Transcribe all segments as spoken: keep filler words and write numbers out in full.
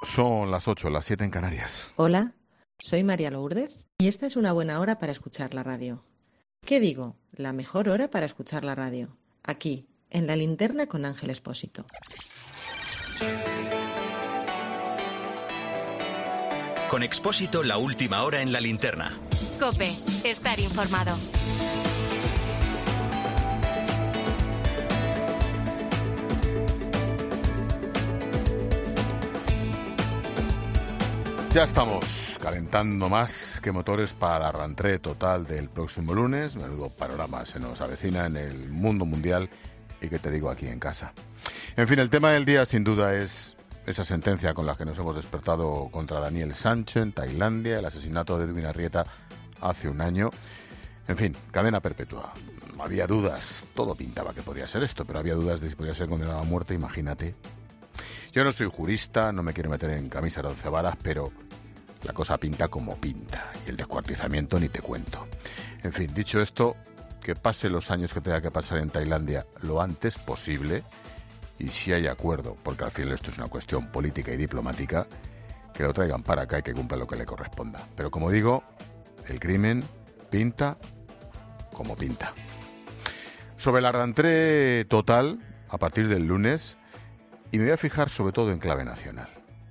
Son las ocho, las siete en Canarias. Hola, soy María Lourdes y esta es una buena hora para escuchar la radio. ¿Qué digo? La mejor hora para escuchar la radio. Aquí, en La Linterna con Ángel Expósito. Con Expósito, la última hora en La Linterna. COPE, estar informado. Ya estamos calentando más que motores para la rentrée total del próximo lunes. Menudo panorama se nos avecina en el mundo mundial y que te digo aquí en casa. En fin, el tema del día sin duda es esa sentencia con la que nos hemos despertado contra Daniel Sancho en Tailandia, el asesinato de Edwin Arrieta hace un año. En fin, cadena perpetua. Había dudas, todo pintaba que podría ser esto, pero había dudas de si podría ser condenado a muerte, imagínate. Yo no soy jurista, no me quiero meter en camisa de once varas, pero la cosa pinta como pinta, y el descuartizamiento ni te cuento. En fin, dicho esto, que pase los años que tenga que pasar en Tailandia lo antes posible, y si hay acuerdo, porque al final esto es una cuestión política y diplomática, que lo traigan para acá y que cumpla lo que le corresponda. Pero como digo, el crimen pinta como pinta. Sobre la rentrée total, a partir del lunes, y me voy a fijar sobre todo en clave nacional.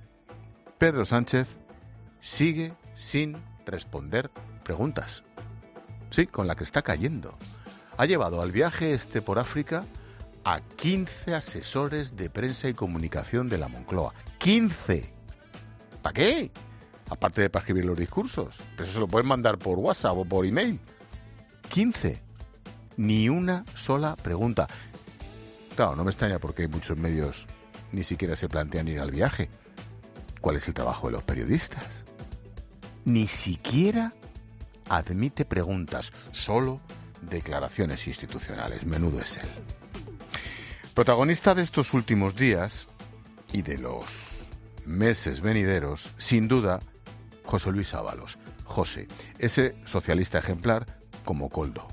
Pedro Sánchez sigue sin responder preguntas. Sí, con la que está cayendo. Ha llevado al viaje este por África a quince asesores de prensa y comunicación de la Moncloa. ¡quince! ¿Para qué? Aparte de para escribir los discursos. Pero eso se lo pueden mandar por WhatsApp o por email. quince. Ni una sola pregunta. Claro, no me extraña porque hay muchos medios ni siquiera se plantean ir al viaje. ¿Cuál es el trabajo de los periodistas? Ni siquiera admite preguntas, solo declaraciones institucionales. Menudo es él. Protagonista de estos últimos días y de los meses venideros, sin duda, José Luis Ábalos. José, ese socialista ejemplar como Koldo.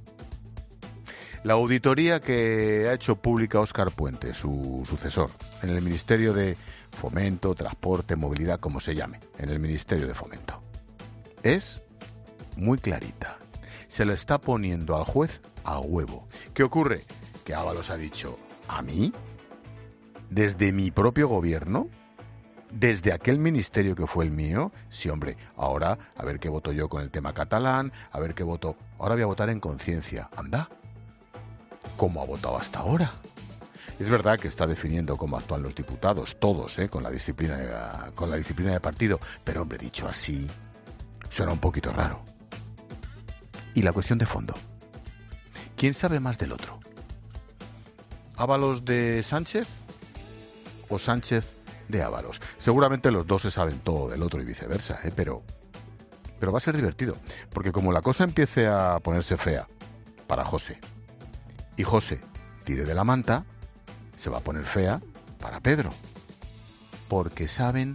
La auditoría que ha hecho pública Óscar Puente, su sucesor, en el Ministerio de Fomento, Transporte, Movilidad, como se llame, en el Ministerio de Fomento, es muy clarita. Se lo está poniendo al juez a huevo. ¿Qué ocurre? Que Ábalos ha dicho, ¿a mí? ¿Desde mi propio gobierno? ¿Desde aquel ministerio que fue el mío? Sí, hombre, ahora a ver qué voto yo con el tema catalán, a ver qué voto. Ahora voy a votar en conciencia. Anda. ¿Cómo ha votado hasta ahora? Es verdad que está definiendo cómo actúan los diputados, todos, ¿eh? con la disciplina de, con la disciplina de partido, pero hombre, dicho así, suena un poquito raro. Y la cuestión de fondo. ¿Quién sabe más del otro? ¿Ábalos de Sánchez o Sánchez de Ábalos? Seguramente los dos se saben todo del otro y viceversa, ¿eh? pero, pero va a ser divertido, porque como la cosa empiece a ponerse fea para José, y José tire de la manta, se va a poner fea para Pedro. Porque saben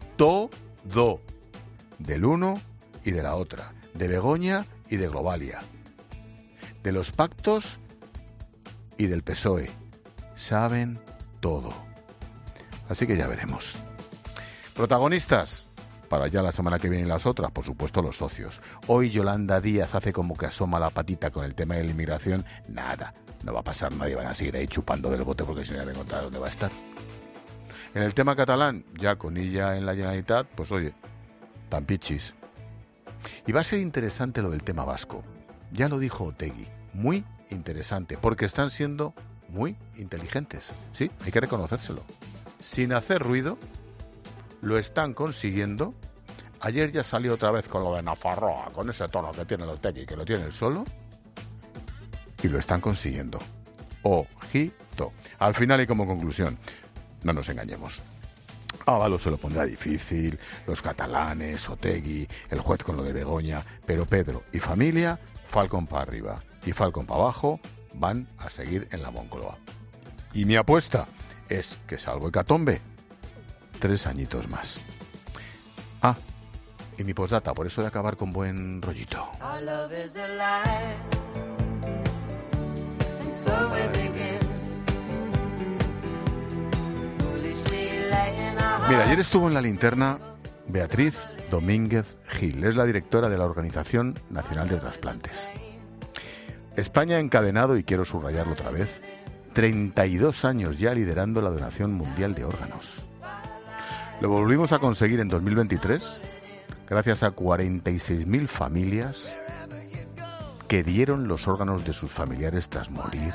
todo del uno y de la otra, de Begoña y de Globalia, de los pactos y del P S O E. Saben todo. Así que ya veremos. Protagonistas. Para ya la semana que viene las otras, por supuesto, los socios. Hoy Yolanda Díaz hace como que asoma la patita con el tema de la inmigración. Nada, no va a pasar nadie, van a seguir ahí chupando del bote porque si no ya me encontrar dónde va a estar. En el tema catalán, ya con ella en la Generalitat, pues oye, tan pichis. Y va a ser interesante lo del tema vasco. Ya lo dijo Otegi, muy interesante, porque están siendo muy inteligentes. Sí, hay que reconocérselo. Sin hacer ruido, lo están consiguiendo. Ayer ya salió otra vez con lo de Nafarroa, con ese tono que tiene el Otegi, que lo tiene él solo, y lo están consiguiendo. Ojito. Al final y como conclusión, no nos engañemos. Ábalos se lo pondrá difícil, los catalanes, Otegi, el juez con lo de Begoña, pero Pedro y familia, Falcon para arriba y Falcon para abajo, van a seguir en la Moncloa. Y mi apuesta es que, salvo hecatombe, tres añitos más. Ah, y mi postdata, por eso de acabar con buen rollito. Our love is alive, and so we begin, foolishly laying our Mira, ayer estuvo en la linterna Beatriz Domínguez Gil, es la directora de la Organización Nacional de Trasplantes. España ha encadenado, y quiero subrayarlo otra vez, treinta y dos años ya liderando la donación mundial de órganos. Lo volvimos a conseguir en dos mil veintitrés gracias a cuarenta y seis mil familias que dieron los órganos de sus familiares tras morir,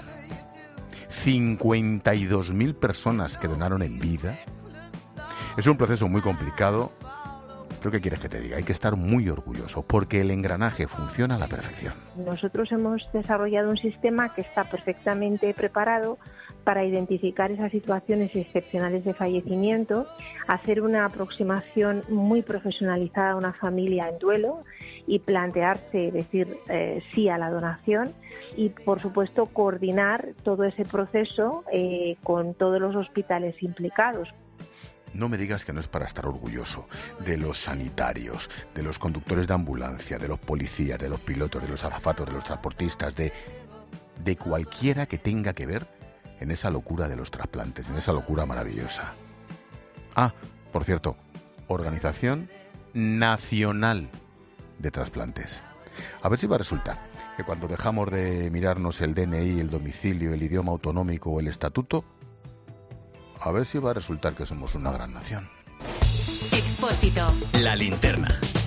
cincuenta y dos mil personas que donaron en vida. Es un proceso muy complicado, pero ¿qué quieres que te diga? Hay que estar muy orgulloso porque el engranaje funciona a la perfección. Nosotros hemos desarrollado un sistema que está perfectamente preparado para identificar esas situaciones excepcionales de fallecimiento, hacer una aproximación muy profesionalizada a una familia en duelo y plantearse, decir eh, sí a la donación y, por supuesto, coordinar todo ese proceso eh, con todos los hospitales implicados. No me digas que no es para estar orgulloso de los sanitarios, de los conductores de ambulancia, de los policías, de los pilotos, de los azafatos, de los transportistas, de, de cualquiera que tenga que ver en esa locura de los trasplantes, en esa locura maravillosa. Ah, por cierto, Organización Nacional de Trasplantes. A ver si va a resultar que cuando dejamos de mirarnos el D N I, el domicilio, el idioma autonómico o el estatuto, a ver si va a resultar que somos una gran nación. Expósito. La linterna.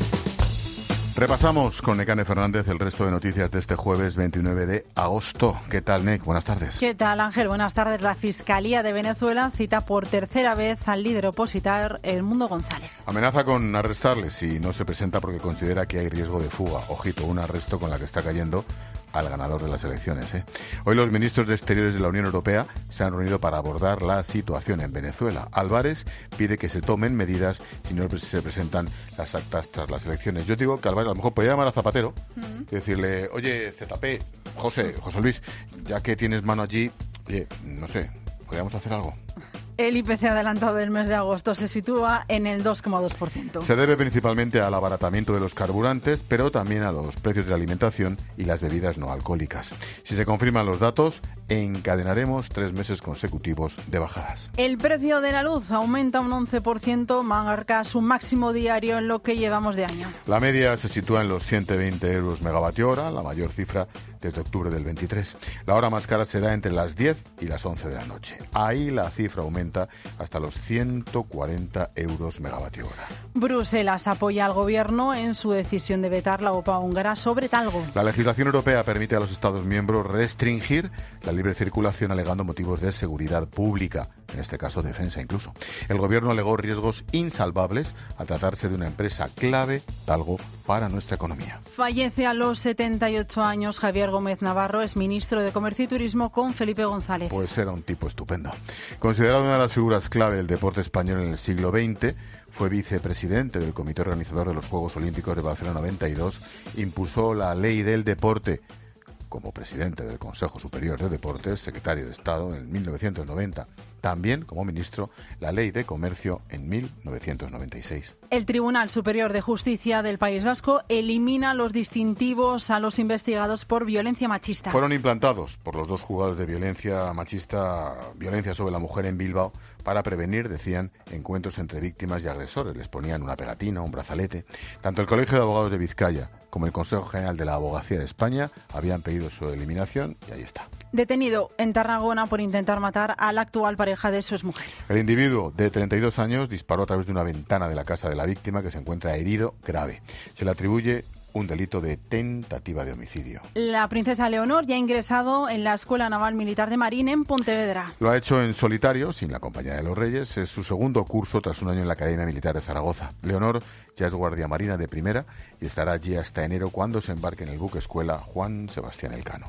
Repasamos con Nekane Fernández el resto de noticias de este jueves veintinueve de agosto. ¿Qué tal, Nek? Buenas tardes. ¿Qué tal, Ángel? Buenas tardes. La Fiscalía de Venezuela cita por tercera vez al líder opositor Edmundo González. Amenaza con arrestarle si no se presenta porque considera que hay riesgo de fuga. Ojito, un arresto con la que está cayendo al ganador de las elecciones, ¿eh? Hoy los ministros de Exteriores de la Unión Europea se han reunido para abordar la situación en Venezuela. Álvarez pide que se tomen medidas si no se presentan las actas tras las elecciones. Yo digo que Álvarez a lo mejor podría llamar a Zapatero uh-huh. y decirle, oye, Z P, José, José Luis, ya que tienes mano allí, oye, no sé, ¿podríamos hacer algo? El I P C adelantado del mes de agosto se sitúa en el dos coma dos por ciento. Se debe principalmente al abaratamiento de los carburantes, pero también a los precios de la alimentación y las bebidas no alcohólicas. Si se confirman los datos, encadenaremos tres meses consecutivos de bajadas. El precio de la luz aumenta un once por ciento, marca su máximo diario en lo que llevamos de año. La media se sitúa en los ciento veinte euros megavatio hora, la mayor cifra desde octubre del veintitrés. La hora más cara será entre las diez y las once de la noche. Ahí la cifra aumenta hasta los ciento cuarenta euros megavatio hora. Bruselas apoya al gobierno en su decisión de vetar la OPA húngara sobre talgo. La legislación europea permite a los Estados miembros restringir la libre circulación alegando motivos de seguridad pública, en este caso defensa incluso. El gobierno alegó riesgos insalvables al tratarse de una empresa clave, talgo, para nuestra economía. Fallece a los setenta y ocho años Javier Gómez Navarro, es ministro de Comercio y Turismo con Felipe González. Pues era un tipo estupendo. Considerado una de las figuras clave del deporte español en el siglo veinte, fue vicepresidente del comité organizador de los Juegos Olímpicos de Barcelona noventa y dos, impulsó la Ley del Deporte como presidente del Consejo Superior de Deportes, secretario de Estado en mil novecientos noventa. También, como ministro, la Ley de Comercio en mil novecientos noventa y seis. El Tribunal Superior de Justicia del País Vasco elimina los distintivos a los investigados por violencia machista. Fueron implantados por los dos juzgados de violencia machista, violencia sobre la mujer en Bilbao, para prevenir, decían, encuentros entre víctimas y agresores. Les ponían una pegatina, un brazalete. Tanto el Colegio de Abogados de Vizcaya como el Consejo General de la Abogacía de España habían pedido su eliminación y ahí está. Detenido en Tarragona por intentar matar a la actual pareja de su exmujer. El individuo de treinta y dos años disparó a través de una ventana de la casa de la víctima, que se encuentra herido grave. Se le atribuye un delito de tentativa de homicidio. La princesa Leonor ya ha ingresado en la Escuela Naval Militar de Marín en Pontevedra. Lo ha hecho en solitario, sin la compañía de los Reyes. Es su segundo curso tras un año en la Academia Militar de Zaragoza. Leonor ya es guardia marina de primera y estará allí hasta enero, cuando se embarque en el buque escuela Juan Sebastián Elcano.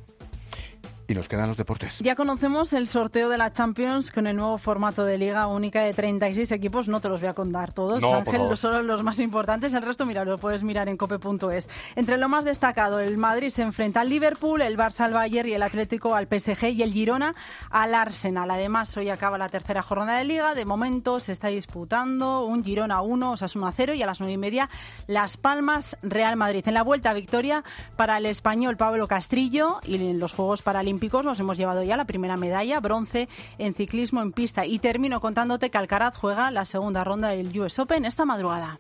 Y nos quedan los deportes. Ya conocemos el sorteo de la Champions con el nuevo formato de liga única de treinta y seis equipos. No te los voy a contar todos, no, Ángel, solo los más importantes. El resto, mira, lo puedes mirar en cope punto es. Entre lo más destacado, el Madrid se enfrenta al Liverpool, el Barça al Bayern y el Atlético al P S G y el Girona al Arsenal. Además, hoy acaba la tercera jornada de liga. De momento se está disputando un Girona uno, Osasuna cero, y a las nueve y media Las Palmas Real Madrid. En la vuelta, victoria para el español Pablo Castrillo, y en los Juegos Paralímpicos olímpicos nos hemos llevado ya la primera medalla, bronce en ciclismo en pista. Y termino contándote que Alcaraz juega la segunda ronda del U S Open esta madrugada.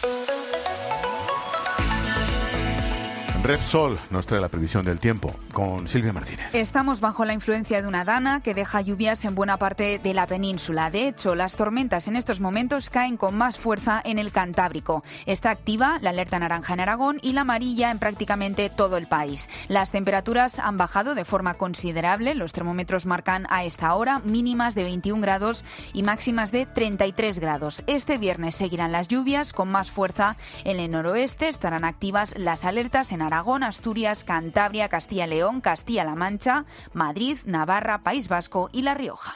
Repsol nos trae la previsión del tiempo con Silvia Martínez. Estamos bajo la influencia de una dana que deja lluvias en buena parte de la península. De hecho, las tormentas en estos momentos caen con más fuerza en el Cantábrico. Está activa la alerta naranja en Aragón y la amarilla en prácticamente todo el país. Las temperaturas han bajado de forma considerable. Los termómetros marcan a esta hora mínimas de veintiún grados y máximas de treinta y tres grados. Este viernes seguirán las lluvias con más fuerza en el noroeste. Estarán activas las alertas en Aragón, Asturias, Cantabria, Castilla-León, Castilla-La Mancha, Madrid, Navarra, País Vasco y La Rioja.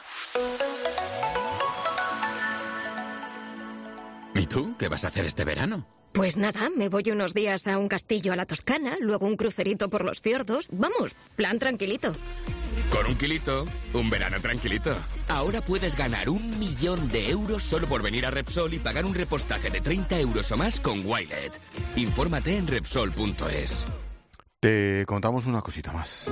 ¿Y tú? ¿Qué vas a hacer este verano? Pues nada, me voy unos días a un castillo a la Toscana, luego un crucerito por los fiordos. Vamos, plan tranquilito. Con un kilito, un verano tranquilito. Ahora puedes ganar un millón de euros solo por venir a Repsol y pagar un repostaje de treinta euros o más con Wilet. Infórmate en Repsol punto es. Te contamos una cosita más.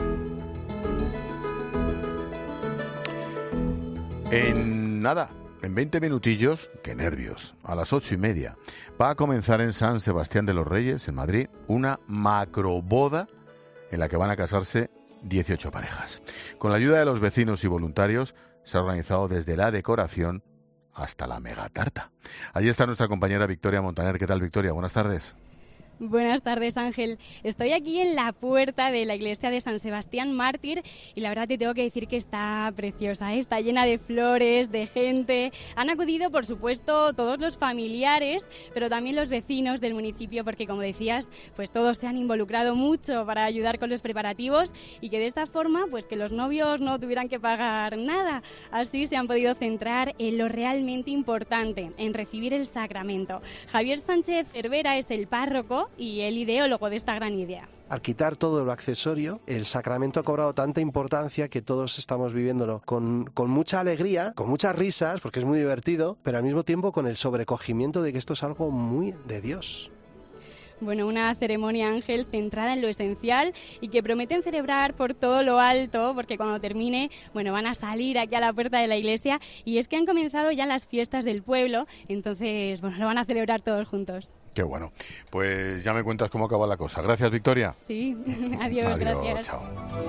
En nada, en veinte minutillos, qué nervios, a las ocho y media, va a comenzar en San Sebastián de los Reyes, en Madrid, una macroboda en la que van a casarse dieciocho parejas. Con la ayuda de los vecinos y voluntarios se ha organizado desde la decoración hasta la mega tarta. Allí está nuestra compañera Victoria Montaner. ¿Qué tal, Victoria? Buenas tardes. Buenas tardes, Ángel. Estoy aquí en la puerta de la iglesia de San Sebastián Mártir y la verdad te tengo que decir que está preciosa, ¿eh? Está llena de flores, de gente. Han acudido, por supuesto, todos los familiares, pero también los vecinos del municipio, porque como decías, pues todos se han involucrado mucho para ayudar con los preparativos y que de esta forma, pues que los novios no tuvieran que pagar nada. Así se han podido centrar en lo realmente importante, en recibir el sacramento. Javier Sánchez Cervera es el párroco y el ideólogo de esta gran idea. Al quitar todo lo accesorio, el sacramento ha cobrado tanta importancia que todos estamos viviéndolo con, con mucha alegría, con muchas risas, porque es muy divertido, pero al mismo tiempo con el sobrecogimiento de que esto es algo muy de Dios. Bueno, una ceremonia, Ángel, centrada en lo esencial y que prometen celebrar por todo lo alto, porque cuando termine, bueno, van a salir aquí a la puerta de la iglesia y es que han comenzado ya las fiestas del pueblo, entonces, bueno, lo van a celebrar todos juntos. Qué bueno. Pues ya me cuentas cómo acaba la cosa. Gracias, Victoria. Sí, adiós, Adiós, gracias. Chao.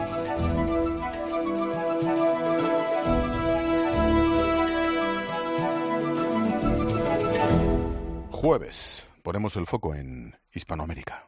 Jueves. Ponemos el foco en Hispanoamérica.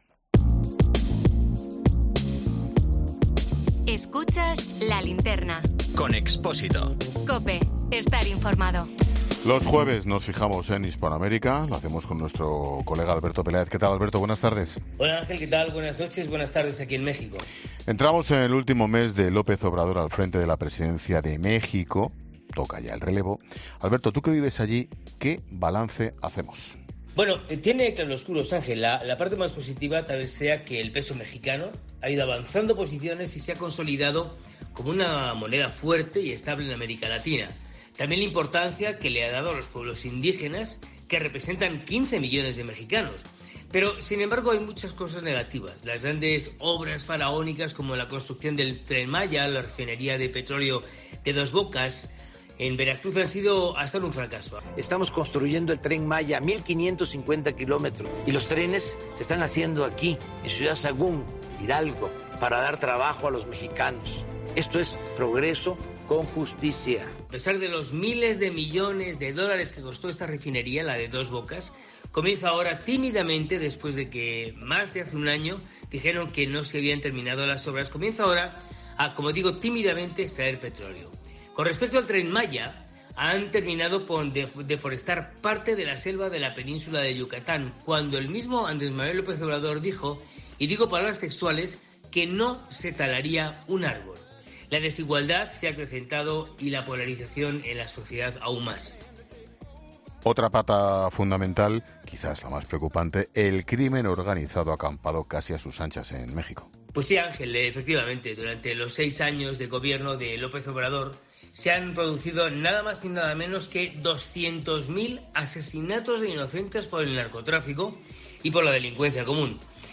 Escuchas La Linterna. Con Expósito. COPE. Estar informado. Los jueves nos fijamos en Hispanoamérica, lo hacemos con nuestro colega Alberto Peláez. ¿Qué tal, Alberto? Buenas tardes. Hola, Ángel, ¿qué tal? Buenas noches, buenas tardes aquí en México. Entramos en el último mes de López Obrador al frente de la presidencia de México. Toca ya el relevo. Alberto, tú que vives allí, ¿qué balance hacemos? Bueno, tiene claroscuros, Ángel. La, la parte más positiva tal vez sea que el peso mexicano ha ido avanzando posiciones y se ha consolidado como una moneda fuerte y estable en América Latina. También la importancia que le ha dado a los pueblos indígenas, que representan quince millones de mexicanos. Pero, sin embargo, hay muchas cosas negativas. Las grandes obras faraónicas como la construcción del Tren Maya, la refinería de petróleo de Dos Bocas en Veracruz han sido hasta un fracaso. Estamos construyendo el Tren Maya, mil quinientos cincuenta kilómetros, y los trenes se están haciendo aquí, en Ciudad Sagún, Hidalgo, para dar trabajo a los mexicanos. Esto es progreso con justicia. A pesar de los miles de millones de dólares que costó esta refinería, la de Dos Bocas, comienza ahora tímidamente, después de que más de hace un año dijeron que no se habían terminado las obras, comienza ahora a, como digo, tímidamente extraer petróleo. Con respecto al Tren Maya, han terminado por deforestar parte de la selva de la península de Yucatán, cuando el mismo Andrés Manuel López Obrador dijo, y digo palabras textuales, que no se talaría un árbol. La desigualdad se ha acrecentado y la polarización en la sociedad aún más. Otra pata fundamental, quizás la más preocupante, el crimen organizado acampado casi a sus anchas en México. Pues sí, Ángel, efectivamente, durante los seis años de gobierno de López Obrador se han producido nada más y nada menos que doscientos mil asesinatos de inocentes por el narcotráfico y por la delincuencia común.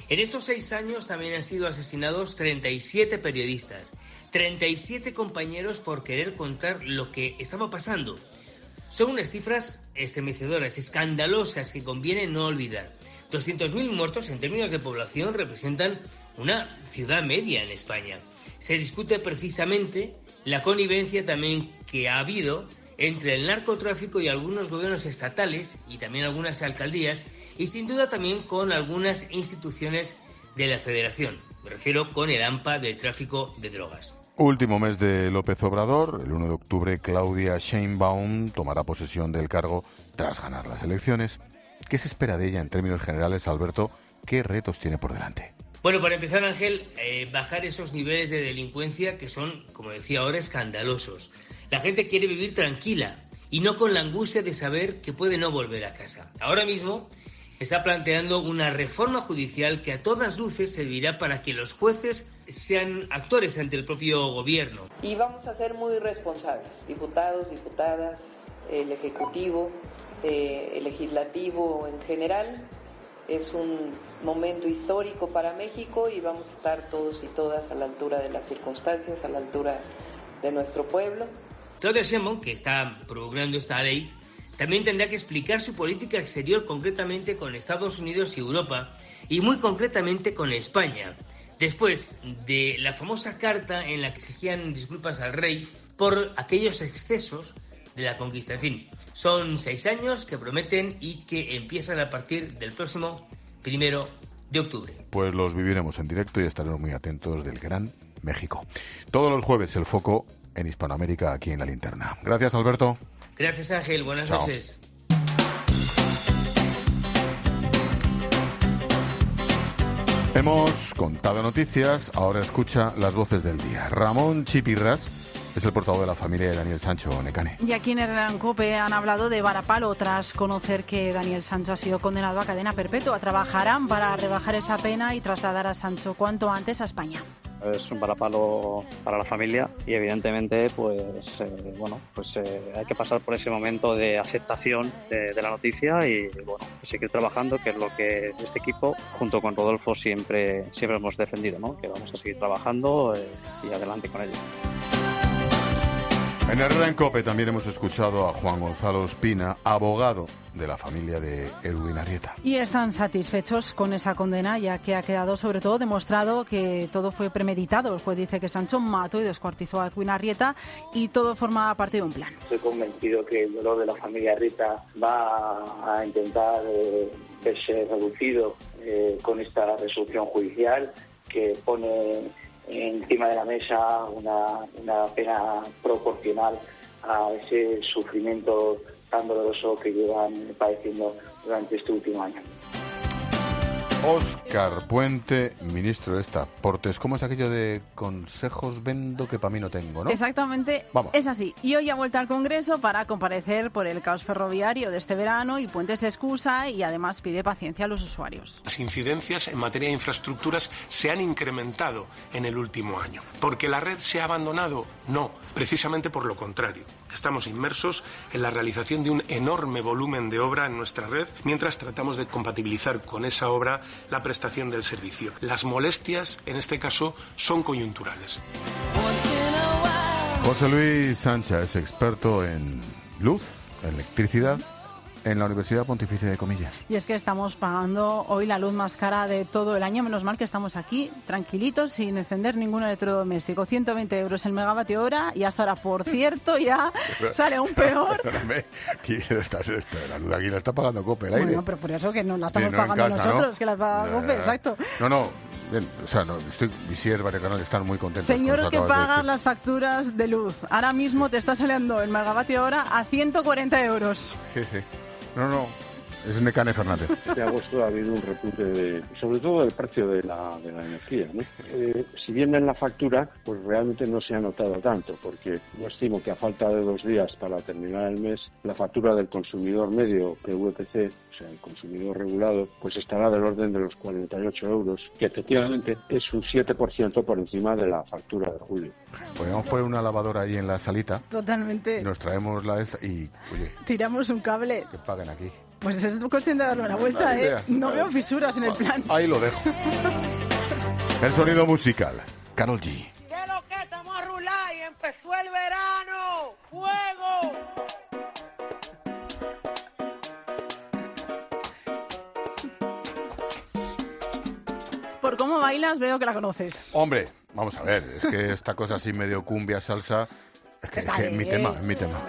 En estos seis años también han sido asesinados treinta y siete periodistas, treinta y siete compañeros por querer contar lo que estaba pasando. Son unas cifras estremecedoras, escandalosas, que conviene no olvidar. doscientos mil muertos en términos de población representan una ciudad media en España. Se discute precisamente la connivencia también que ha habido entre el narcotráfico y algunos gobiernos estatales y también algunas alcaldías, y sin duda también con algunas instituciones de la Federación. Me refiero con el AMPA del tráfico de drogas. Último mes de López Obrador. El uno de octubre, Claudia Sheinbaum tomará posesión del cargo tras ganar las elecciones. ¿Qué se espera de ella en términos generales, Alberto? ¿Qué retos tiene por delante? Bueno, para empezar, Ángel, eh, bajar esos niveles de delincuencia que son, como decía ahora, escandalosos. La gente quiere vivir tranquila y no con la angustia de saber que puede no volver a casa. Ahora mismo está planteando una reforma judicial que a todas luces servirá para que los jueces sean actores ante el propio gobierno. Y vamos a ser muy responsables, diputados, diputadas, el Ejecutivo, eh, el Legislativo en general. Es un momento histórico para México y vamos a estar todos y todas a la altura de las circunstancias, a la altura de nuestro pueblo. Claudia Sheinbaum, que está promulgando esta ley, también tendrá que explicar su política exterior concretamente con Estados Unidos y Europa, y muy concretamente con España, después de la famosa carta en la que exigían disculpas al rey por aquellos excesos de la conquista. En fin, son seis años que prometen y que empiezan a partir del próximo primero de octubre. Pues los viviremos en directo y estaremos muy atentos del Gran México. Todos los jueves el foco en Hispanoamérica aquí en La Linterna. Gracias, Alberto. Gracias, Ángel. Buenas Chao. noches. Hemos contado noticias, ahora escucha las voces del día. Ramón Chipirras es el portavoz de la familia de Daniel Sancho, Necane. Y aquí en Herrera Cope han hablado de varapalo tras conocer que Daniel Sancho ha sido condenado a cadena perpetua. Trabajarán para rebajar esa pena y trasladar a Sancho cuanto antes a España. Es un varapalo para la familia y evidentemente pues eh, bueno pues eh, hay que pasar por ese momento de aceptación de, de la noticia y bueno pues seguir trabajando, que es lo que este equipo junto con Rodolfo siempre siempre hemos defendido, ¿no? Que vamos a seguir trabajando eh, y adelante con ello. En Herrera en Cope también hemos escuchado a Juan Gonzalo Espina, abogado de la familia de Edwin Arrieta. Y están satisfechos con esa condena, ya que ha quedado sobre todo demostrado que todo fue premeditado. El juez dice que Sancho mató y descuartizó a Edwin Arrieta y todo formaba parte de un plan. Estoy convencido que el dolor de la familia Arrieta va a intentar eh, verse reducido eh, con esta resolución judicial que pone encima de la mesa una, una pena proporcional a ese sufrimiento tan doloroso que llevan padeciendo durante este último año. Óscar Puente, ministro de Transportes. ¿Cómo es aquello de consejos vendo que para mí no tengo, no? Exactamente, Vamos. Es así. Y hoy ha vuelto al Congreso para comparecer por el caos ferroviario de este verano y Puente se excusa y además pide paciencia a los usuarios. Las incidencias en materia de infraestructuras se han incrementado en el último año. ¿Porque la red se ha abandonado? No, precisamente por lo contrario. Estamos inmersos en la realización de un enorme volumen de obra en nuestra red, mientras tratamos de compatibilizar con esa obra la prestación del servicio. Las molestias, en este caso, son coyunturales. José Luis Sancha es experto en luz, electricidad, en la Universidad Pontificia de Comillas. Y es que estamos pagando hoy la luz más cara de todo el año. Menos mal que estamos aquí, tranquilitos, sin encender ningún electrodoméstico. ciento veinte euros el megavatio hora y hasta ahora, por cierto, ya sale aún peor. Perdóname, aquí está, está, la luz aquí la está pagando COPE, el aire. Bueno, pero por eso que no la estamos no pagando casa, nosotros, ¿no? que la paga no, COPE, exacto. No, no, bien, o sea, no, estoy, Visier, varios canales están muy contentos. Señor que pagas las facturas de luz, ahora mismo te está saliendo el megavatio hora a ciento cuarenta euros. Sí, sí. No, no. Es Necane Fernández. Este agosto ha habido un repunte, de, sobre todo del precio de la, de la energía, ¿no? Eh, si bien en la factura, pues realmente no se ha notado tanto, porque yo estimo que a falta de dos días para terminar el mes, la factura del consumidor medio de V P C, o sea, el consumidor regulado, pues estará del orden de los cuarenta y ocho euros, que efectivamente es un siete por ciento por encima de la factura de julio. Podríamos poner una lavadora ahí en la salita. Totalmente. Nos traemos la esta y, oye... Tiramos un cable. Que paguen aquí. Pues es cuestión de darle una vuelta, ¿eh? No veo fisuras en el plan. Ahí lo dejo. El sonido musical. Karol G. ¿Qué es lo que estamos a rular y empezó el verano? ¡Fuego! Por cómo bailas veo que la conoces. Hombre, vamos a ver, es que esta cosa así medio cumbia, salsa, es que, es que es mi tema, es mi tema.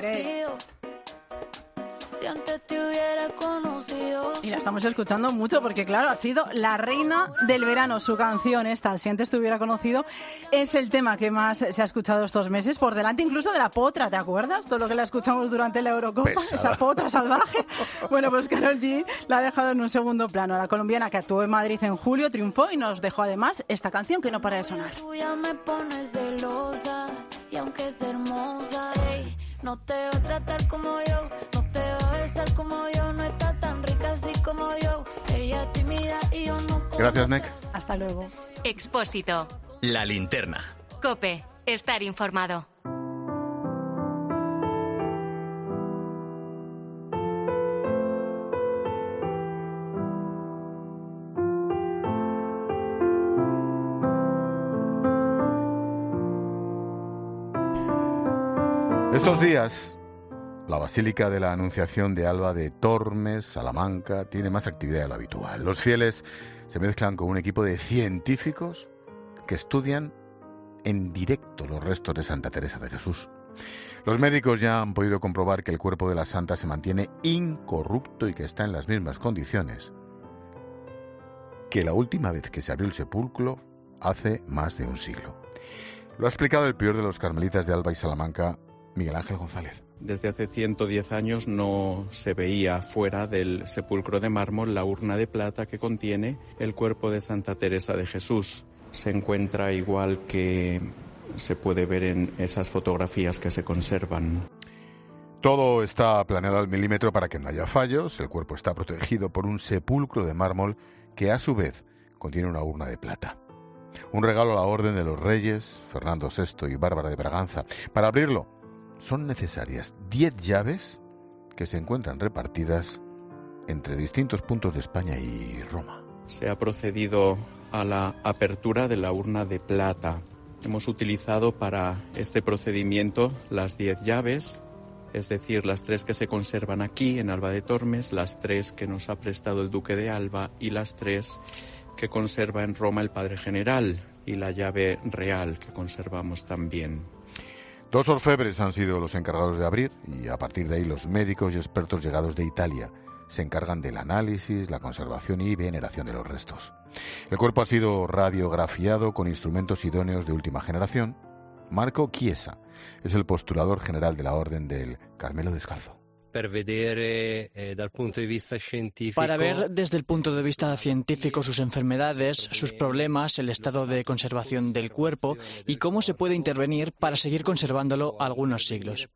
Si antes te hubiera conocido. Y la estamos escuchando mucho porque, claro, ha sido la reina del verano. Su canción esta, Si antes te hubiera conocido, es el tema que más se ha escuchado estos meses, por delante incluso de la potra, ¿te acuerdas? Todo lo que la escuchamos durante la Eurocopa, Pesada. Esa potra salvaje. Bueno, pues Karol G la ha dejado en un segundo plano. La colombiana, que actuó en Madrid en julio, triunfó y nos dejó además esta canción que no para de sonar. Tú ya me pones celosa y aunque es hermosa, ey, no te va a tratar como yo, no te va a besar como yo, no está tan rica así como yo. Ella es tímida y yo no. Gracias, Nek. Hasta luego. Expósito. La linterna. COPE. Estar informado. Estos días, la Basílica de la Anunciación de Alba de Tormes, Salamanca, tiene más actividad de lo habitual. Los fieles se mezclan con un equipo de científicos que estudian en directo los restos de Santa Teresa de Jesús. Los médicos ya han podido comprobar que el cuerpo de la santa se mantiene incorrupto y que está en las mismas condiciones que la última vez que se abrió el sepulcro hace más de un siglo. Lo ha explicado el prior de los carmelitas de Alba y Salamanca, Miguel Ángel González. Desde hace ciento diez años no se veía fuera del sepulcro de mármol la urna de plata que contiene el cuerpo de Santa Teresa de Jesús. Se encuentra igual que se puede ver en esas fotografías que se conservan. Todo está planeado al milímetro para que no haya fallos. El cuerpo está protegido por un sepulcro de mármol que a su vez contiene una urna de plata. Un regalo a la orden de los reyes, Fernando sexto y Bárbara de Braganza. Para abrirlo son necesarias diez llaves que se encuentran repartidas entre distintos puntos de España y Roma. Se ha procedido a la apertura de la urna de plata. Hemos utilizado para este procedimiento las diez llaves, es decir, las tres que se conservan aquí en Alba de Tormes, las tres que nos ha prestado el Duque de Alba y las tres que conserva en Roma el Padre General, y la llave real que conservamos también. Dos orfebres han sido los encargados de abrir y a partir de ahí los médicos y expertos llegados de Italia se encargan del análisis, la conservación y veneración de los restos. El cuerpo ha sido radiografiado con instrumentos idóneos de última generación. Marco Chiesa es el postulador general de la Orden del Carmelo Descalzo. Para ver desde el punto de vista científico sus enfermedades, sus problemas, el estado de conservación del cuerpo y cómo se puede intervenir para seguir conservándolo algunos siglos.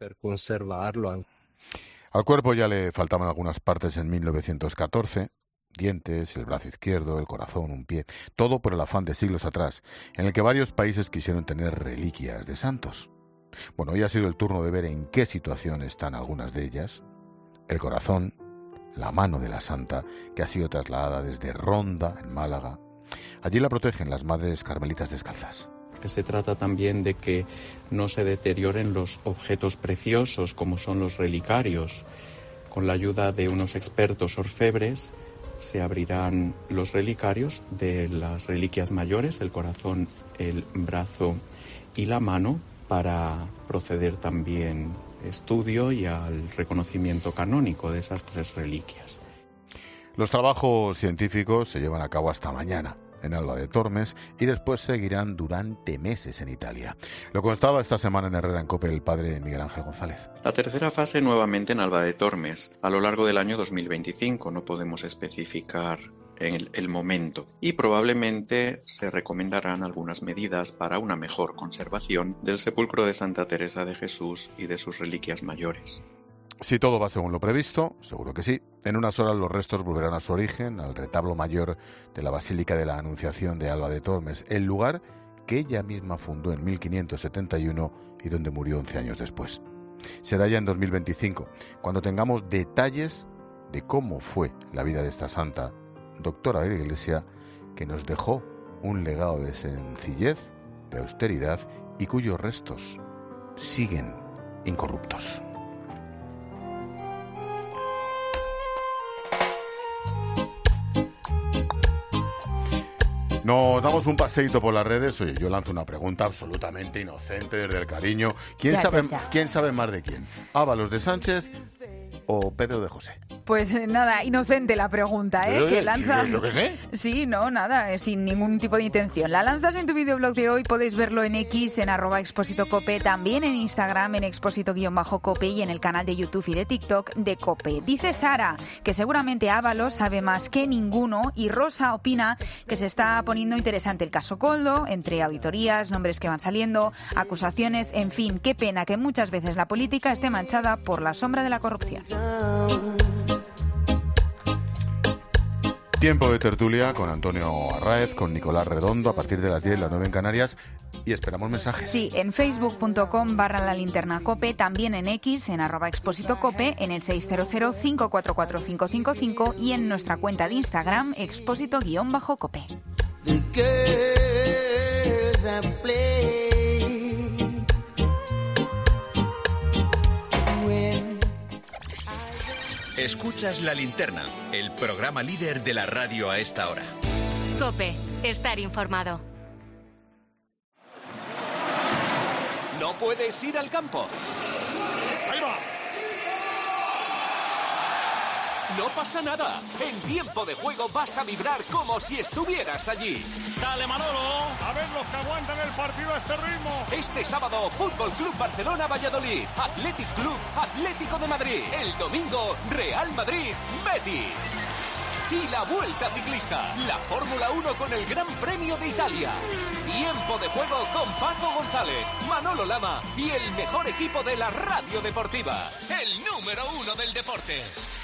Al cuerpo ya le faltaban algunas partes en mil novecientos catorce, dientes, el brazo izquierdo, el corazón, un pie, todo por el afán de siglos atrás, en el que varios países quisieron tener reliquias de santos. Bueno, hoy ha sido el turno de ver en qué situación están algunas de ellas. El corazón, la mano de la santa, que ha sido trasladada desde Ronda, en Málaga. Allí la protegen las madres carmelitas descalzas. Se trata también de que no se deterioren los objetos preciosos, como son los relicarios. Con la ayuda de unos expertos orfebres se abrirán los relicarios de las reliquias mayores, el corazón, el brazo y la mano, para proceder también estudio y al reconocimiento canónico de esas tres reliquias. Los trabajos científicos se llevan a cabo hasta mañana en Alba de Tormes y después seguirán durante meses en Italia. Lo constaba esta semana en Herrera en COPE el padre Miguel Ángel González. La tercera fase nuevamente en Alba de Tormes, a lo largo del año dos mil veinticinco, no podemos especificar en el, el momento, y probablemente se recomendarán algunas medidas para una mejor conservación del sepulcro de Santa Teresa de Jesús y de sus reliquias mayores. Si todo va según lo previsto, seguro que sí, en unas horas los restos volverán a su origen, al retablo mayor de la Basílica de la Anunciación de Alba de Tormes, el lugar que ella misma fundó en mil quinientos setenta y uno y donde murió once años después. Será ya en dos mil veinticinco, cuando tengamos detalles de cómo fue la vida de esta santa, doctora de la Iglesia, que nos dejó un legado de sencillez, de austeridad y cuyos restos siguen incorruptos. Nos damos un paseíto por las redes. Oye, yo lanzo una pregunta absolutamente inocente desde el cariño. ¿Quién, Ya, sabe, ya, ya. ¿quién sabe más de quién? ¿Ábalos de Sánchez o Pedro de José? Pues eh, nada, inocente la pregunta, ¿eh? Eh, Que lanzas... yo qué sé. Sí, no, nada, eh, sin ningún tipo de intención. La lanzas en tu videoblog de hoy, podéis verlo en X, en arroba Expósito Cope, también en Instagram, en Expósito-Cope y en el canal de YouTube y de TikTok de Cope. Dice Sara que seguramente Ábalos sabe más que ninguno y Rosa opina que se está poniendo interesante el caso Koldo, entre auditorías, nombres que van saliendo, acusaciones, en fin, qué pena que muchas veces la política esté manchada por la sombra de la corrupción. Tiempo de tertulia con Antonio Arráez, con Nicolás Redondo, a partir de las diez, las nueve en Canarias, y esperamos mensajes. Sí, en facebook.com barra la linterna cope, también en X, en arroba Expósito Cope, en el seis cero cero, cinco cuatro cuatro, cinco cinco cinco y en nuestra cuenta de Instagram, Expósito-Cope. Escuchas La Linterna, el programa líder de la radio a esta hora. COPE, estar informado. No puedes ir al campo. Ahí va. No pasa nada. En tiempo de juego vas a vibrar como si estuvieras allí. Dale, Manolo. A ver los que aguantan el partido a este ritmo. Este sábado, Fútbol Club Barcelona Valladolid, Athletic Club Atlético de Madrid. El domingo, Real Madrid Betis. Y la Vuelta Ciclista, la Fórmula uno con el Gran Premio de Italia. Tiempo de juego con Paco González, Manolo Lama y el mejor equipo de la radio deportiva. El número uno del deporte.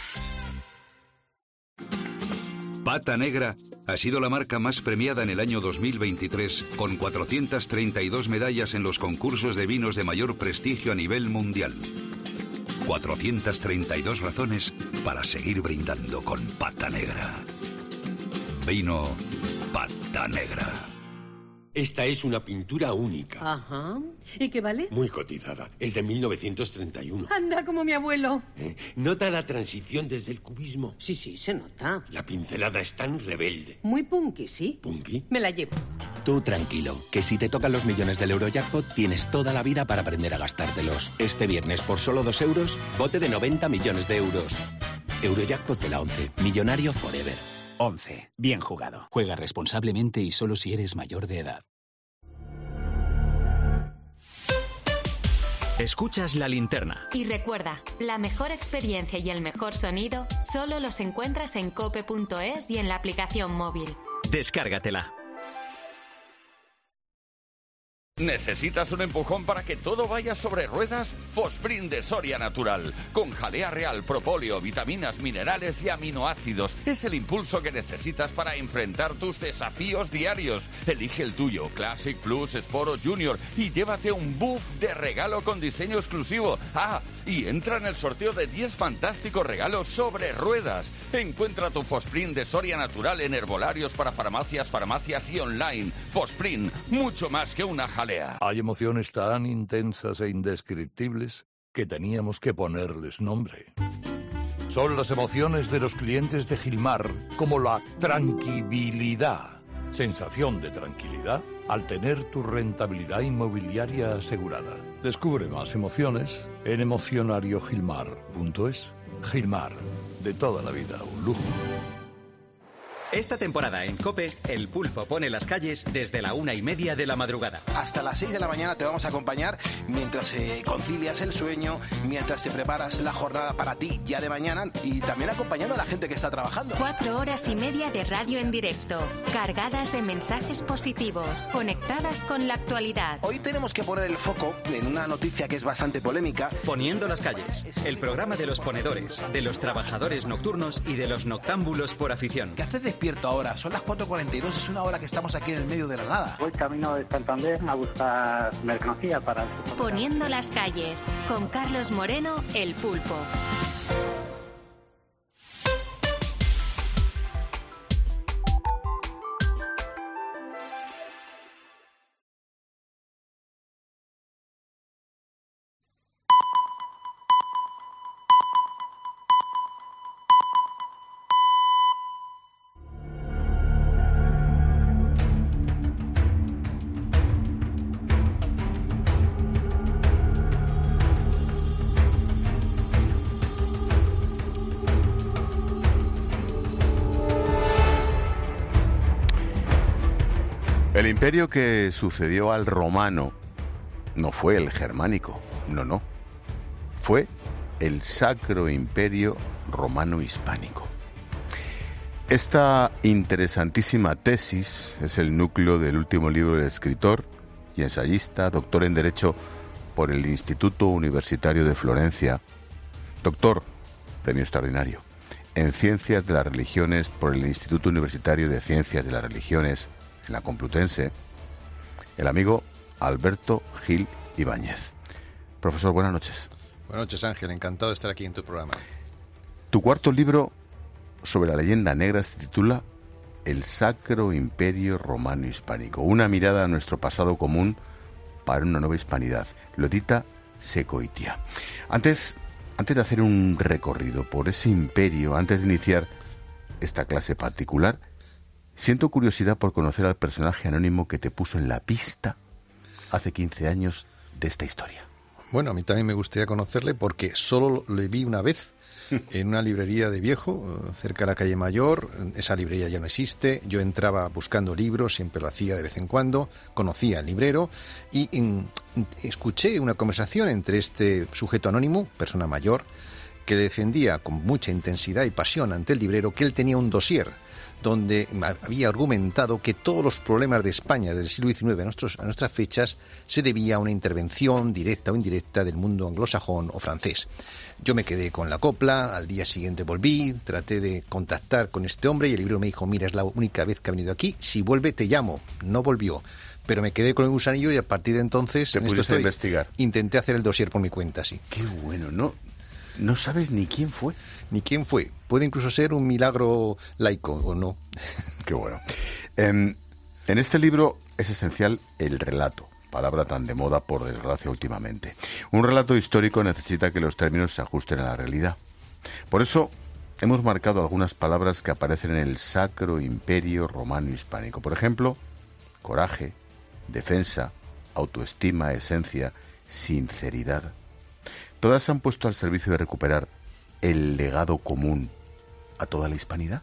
Pata Negra ha sido la marca más premiada en el año dos mil veintitrés, con cuatrocientas treinta y dos medallas en los concursos de vinos de mayor prestigio a nivel mundial. cuatrocientas treinta y dos razones para seguir brindando con Pata Negra. Vino Pata Negra. Esta es una pintura única. Ajá. ¿Y qué vale? Muy cotizada. Es de mil novecientos treinta y uno. Anda, como mi abuelo. ¿Eh? ¿Nota la transición desde el cubismo? Sí, sí, se nota. La pincelada es tan rebelde. Muy punky, ¿sí? ¿Punky? Me la llevo. Tú tranquilo, que si te tocan los millones del Eurojackpot tienes toda la vida para aprender a gastártelos. Este viernes, por solo dos euros, bote de noventa millones de euros. Eurojackpot de la once. Millonario forever. once. Bien jugado. Juega responsablemente y solo si eres mayor de edad. Escuchas La Linterna. Y recuerda, la mejor experiencia y el mejor sonido solo los encuentras en cope punto es y en la aplicación móvil. Descárgatela. ¿Necesitas un empujón para que todo vaya sobre ruedas? Fosprint de Soria Natural. Con jalea real, propóleo, vitaminas, minerales y aminoácidos. Es el impulso que necesitas para enfrentar tus desafíos diarios. Elige el tuyo, Classic, Plus, Sport o Junior, y llévate un buff de regalo con diseño exclusivo. Ah, y entra en el sorteo de diez fantásticos regalos sobre ruedas. Encuentra tu Fosprint de Soria Natural en herbolarios para farmacias, farmacias y online. Fosprint, mucho más que una jalea. Hay emociones tan intensas e indescriptibles que teníamos que ponerles nombre. Son las emociones de los clientes de Gilmar, como la tranquilidad. Sensación de tranquilidad al tener tu rentabilidad inmobiliaria asegurada. Descubre más emociones en emocionario gilmar punto es. Gilmar, de toda la vida, un lujo. Esta temporada en COPE, el pulpo pone las calles desde la una y media de la madrugada. Hasta las seis de la mañana te vamos a acompañar mientras eh, concilias el sueño, mientras te preparas la jornada para ti ya de mañana y también acompañando a la gente que está trabajando. Cuatro horas y media de radio en directo, cargadas de mensajes positivos, conectadas con la actualidad. Hoy tenemos que poner el foco en una noticia que es bastante polémica. Poniendo las calles, el programa de los ponedores, de los trabajadores nocturnos y de los noctámbulos por afición. ¿Qué haces despierto ahora? Son las cuatro cuarenta y dos, es una hora que estamos aquí en el medio de la nada. Voy camino de Santander a buscar mercancía para... Poniendo las calles, con Carlos Moreno, el pulpo. El imperio que sucedió al romano no fue el germánico, no, no. Fue el Sacro Imperio Romano Hispánico. Esta interesantísima tesis es el núcleo del último libro del escritor y ensayista, doctor en Derecho por el Instituto Universitario de Florencia, doctor, premio extraordinario, en Ciencias de las Religiones por el Instituto Universitario de Ciencias de las Religiones, en la Complutense, el amigo Alberto Gil Ibáñez. Profesor, buenas noches. Buenas noches, Ángel. Encantado de estar aquí en tu programa. Tu cuarto libro sobre la leyenda negra se titula El Sacro Imperio Romano Hispánico, una mirada a nuestro pasado común para una nueva hispanidad. Lo edita Secoitia. Antes, antes de hacer un recorrido por ese imperio, antes de iniciar esta clase particular, siento curiosidad por conocer al personaje anónimo que te puso en la pista hace quince años de esta historia. Bueno, a mí también me gustaría conocerle porque solo le vi una vez en una librería de Viejo, cerca de la calle Mayor. Esa librería ya no existe. Yo entraba buscando libros, siempre lo hacía de vez en cuando, conocía al librero y en, escuché una conversación entre este sujeto anónimo, persona mayor, que defendía con mucha intensidad y pasión ante el librero que él tenía un dossier donde había argumentado que todos los problemas de España desde el siglo diecinueve a, nuestros, a nuestras fechas se debía a una intervención directa o indirecta del mundo anglosajón o francés. Yo me quedé con la copla, al día siguiente volví, traté de contactar con este hombre y el libro me dijo, mira, es la única vez que ha venido aquí, si vuelve te llamo. No volvió, pero me quedé con el gusanillo y a partir de entonces te en esto estoy, a investigar. Intenté hacer el dossier por mi cuenta, sí. Qué bueno, ¿no? ¿No sabes ni quién fue? Ni quién fue. Puede incluso ser un milagro laico, ¿o no? Qué bueno. En, en este libro es esencial el relato, palabra tan de moda por desgracia últimamente. Un relato histórico necesita que los términos se ajusten a la realidad. Por eso hemos marcado algunas palabras que aparecen en el Sacro Imperio Romano Hispánico. Por ejemplo, coraje, defensa, autoestima, esencia, sinceridad. ¿Todas se han puesto al servicio de recuperar el legado común a toda la hispanidad?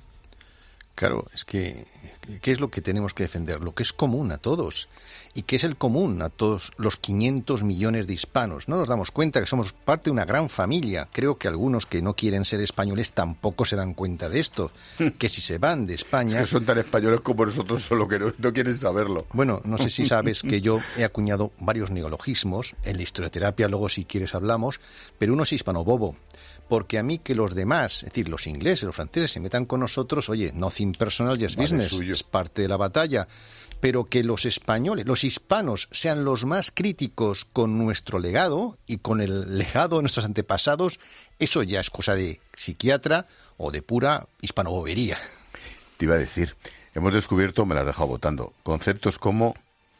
Claro, es que, ¿qué es lo que tenemos que defender? Lo que es común a todos. ¿Y qué es el común a todos los quinientos millones de hispanos? No nos damos cuenta que somos parte de una gran familia. Creo que algunos que no quieren ser españoles tampoco se dan cuenta de esto. Que si se van de España... Es que son tan españoles como nosotros, solo que no, no quieren saberlo. Bueno, no sé si sabes que yo he acuñado varios neologismos. En la historioterapia luego si quieres hablamos. Pero uno es hispanobobo. Porque a mí que los demás, es decir, los ingleses, los franceses, se metan con nosotros, oye, nothing personal, just business, vale, es parte de la batalla. Pero que los españoles, los hispanos, sean los más críticos con nuestro legado y con el legado de nuestros antepasados, eso ya es cosa de psiquiatra o de pura hispanobobería. Te iba a decir, hemos descubierto, me las has dejado votando, conceptos como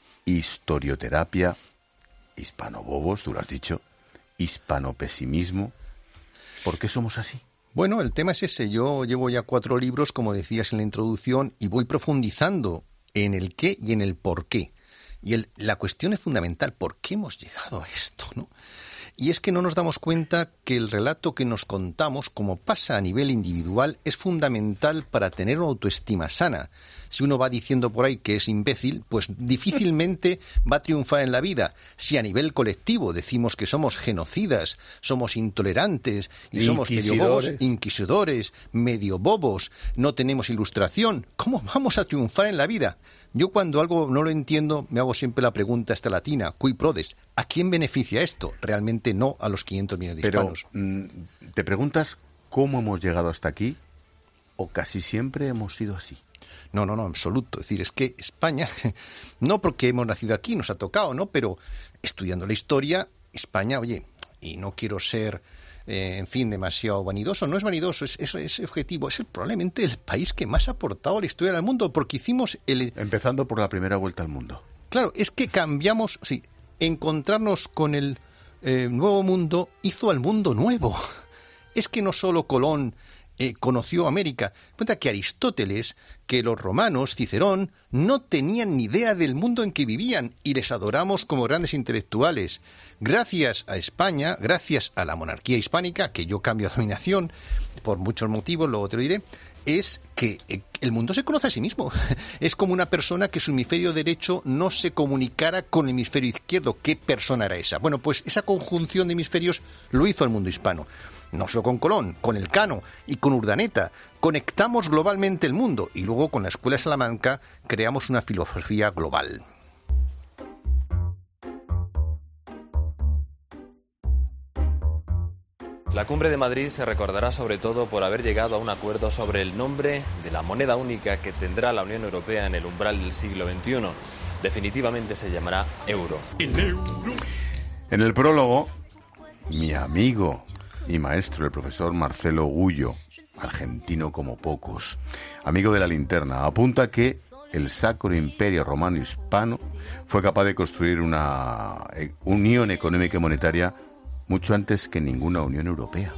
historioterapia, hispanobobos, tú lo has dicho, hispanopesimismo. ¿Por qué somos así? Bueno, el tema es ese. Yo llevo ya cuatro libros, como decías en la introducción, y voy profundizando en el qué y en el por qué. Y el, la cuestión es fundamental. ¿Por qué hemos llegado a esto, no? Y es que no nos damos cuenta que el relato que nos contamos, como pasa a nivel individual, es fundamental para tener una autoestima sana. Si uno va diciendo por ahí que es imbécil, pues difícilmente va a triunfar en la vida. Si a nivel colectivo decimos que somos genocidas, somos intolerantes y somos medio bobos, inquisidores, medio bobos, no tenemos ilustración, ¿cómo vamos a triunfar en la vida? Yo cuando algo no lo entiendo me hago siempre la pregunta esta latina, cui prodest, ¿a quién beneficia esto? Realmente no a los quinientos millones de hispanos. Pero, ¿te preguntas cómo hemos llegado hasta aquí o casi siempre hemos sido así? No, no, no, en absoluto. Es decir, es que España, no porque hemos nacido aquí, nos ha tocado, ¿no? Pero estudiando la historia, España, oye, y no quiero ser, eh, en fin, demasiado vanidoso, no es vanidoso, es, es, es objetivo, es el, probablemente el país que más ha aportado a la historia del mundo, porque hicimos el... Empezando por la primera vuelta al mundo. Claro, es que cambiamos, sí, encontrarnos con el eh, nuevo mundo hizo al mundo nuevo. Es que no solo Colón eh, conoció América. Cuenta que Aristóteles, que los romanos, Cicerón, no tenían ni idea del mundo en que vivían y les adoramos como grandes intelectuales. Gracias a España, gracias a la monarquía hispánica, que yo cambio de dominación por muchos motivos, luego te lo diré, es que el mundo se conoce a sí mismo. Es como una persona que su hemisferio derecho no se comunicara con el hemisferio izquierdo. ¿Qué persona era esa? Bueno, pues esa conjunción de hemisferios lo hizo el mundo hispano. No solo con Colón, con Elcano y con Urdaneta. Conectamos globalmente el mundo y luego con la Escuela de Salamanca creamos una filosofía global. La Cumbre de Madrid se recordará sobre todo por haber llegado a un acuerdo sobre el nombre de la moneda única que tendrá la Unión Europea en el umbral del siglo veintiuno. Definitivamente se llamará euro. En el prólogo, mi amigo y maestro, el profesor Marcelo Gullo, argentino como pocos, amigo de la linterna, apunta que el Sacro Imperio Romano Hispano fue capaz de construir una unión económica y monetaria mucho antes que ninguna Unión Europea.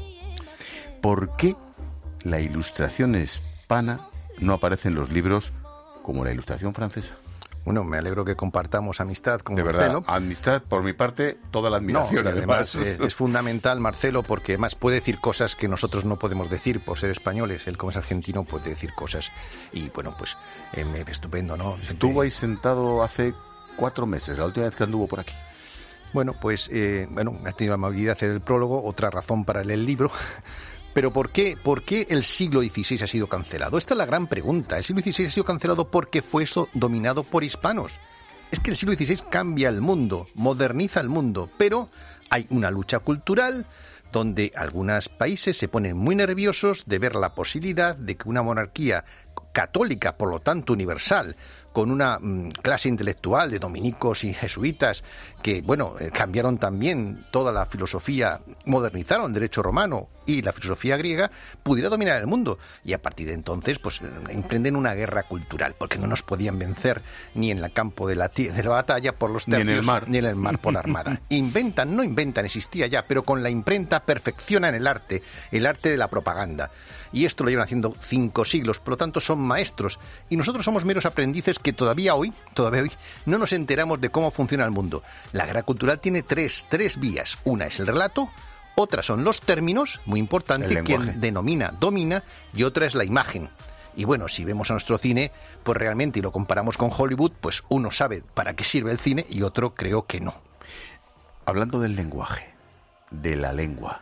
¿Por qué la ilustración hispana no aparece en los libros como la ilustración francesa? Bueno, me alegro que compartamos amistad con de Marcelo. Verdad, amistad, por mi parte, toda la admiración. No, además, además es, es fundamental, Marcelo, porque además puede decir cosas que nosotros no podemos decir por ser españoles. Él, como es argentino, puede decir cosas. Y bueno, pues eh, estupendo, ¿no? Estuvo ahí sentado hace cuatro meses, la última vez que anduvo por aquí. Bueno, pues eh, bueno, ha tenido la amabilidad de hacer el prólogo, otra razón para leer el libro. Pero ¿por qué, ¿por qué el siglo dieciséis ha sido cancelado? Esta es la gran pregunta. El siglo dieciséis ha sido cancelado porque fue eso dominado por hispanos. Es que el siglo dieciséis cambia el mundo, moderniza el mundo, pero hay una lucha cultural donde algunos países se ponen muy nerviosos de ver la posibilidad de que una monarquía católica, por lo tanto universal, con una mmm, clase intelectual de dominicos y jesuitas que, bueno, eh, cambiaron también toda la filosofía, modernizaron el derecho romano y la filosofía griega, pudiera dominar el mundo. Y a partir de entonces, pues, emprenden una guerra cultural, porque no nos podían vencer ni en el campo de la, de la batalla por los tercios, ni en el mar, ni en el mar por la armada. Inventan, no inventan, existía ya, pero con la imprenta perfeccionan el arte, el arte de la propaganda. Y esto lo llevan haciendo cinco siglos, por lo tanto son maestros. Y nosotros somos meros aprendices que todavía hoy, todavía hoy, no nos enteramos de cómo funciona el mundo. La guerra cultural tiene tres, tres vías. Una es el relato, otra son los términos, muy importante, quien denomina, domina, y otra es la imagen. Y bueno, si vemos a nuestro cine, pues realmente, y lo comparamos con Hollywood, pues uno sabe para qué sirve el cine y otro creo que no. Hablando del lenguaje, de la lengua,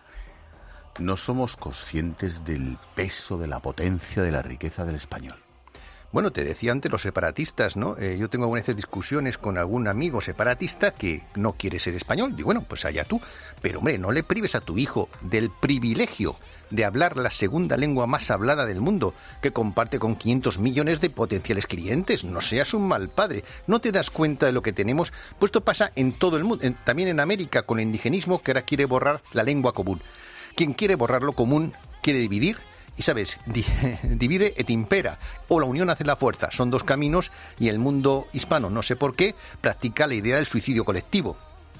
no somos conscientes del peso, de la potencia, de la riqueza del español. Bueno, te decía antes los separatistas, ¿no? Eh, yo tengo algunas veces discusiones con algún amigo separatista que no quiere ser español. Digo, bueno, pues allá tú. Pero, hombre, no le prives a tu hijo del privilegio de hablar la segunda lengua más hablada del mundo, que comparte con quinientos millones de potenciales clientes. No seas un mal padre. No te das cuenta de lo que tenemos. Pues esto pasa en todo el mundo. En, también en América, con el indigenismo, que ahora quiere borrar la lengua común. Quien quiere borrar lo común, quiere dividir. Y sabes, di, divide et impera, o la unión hace la fuerza, son dos caminos, y el mundo hispano, no sé por qué, practica la idea del suicidio colectivo.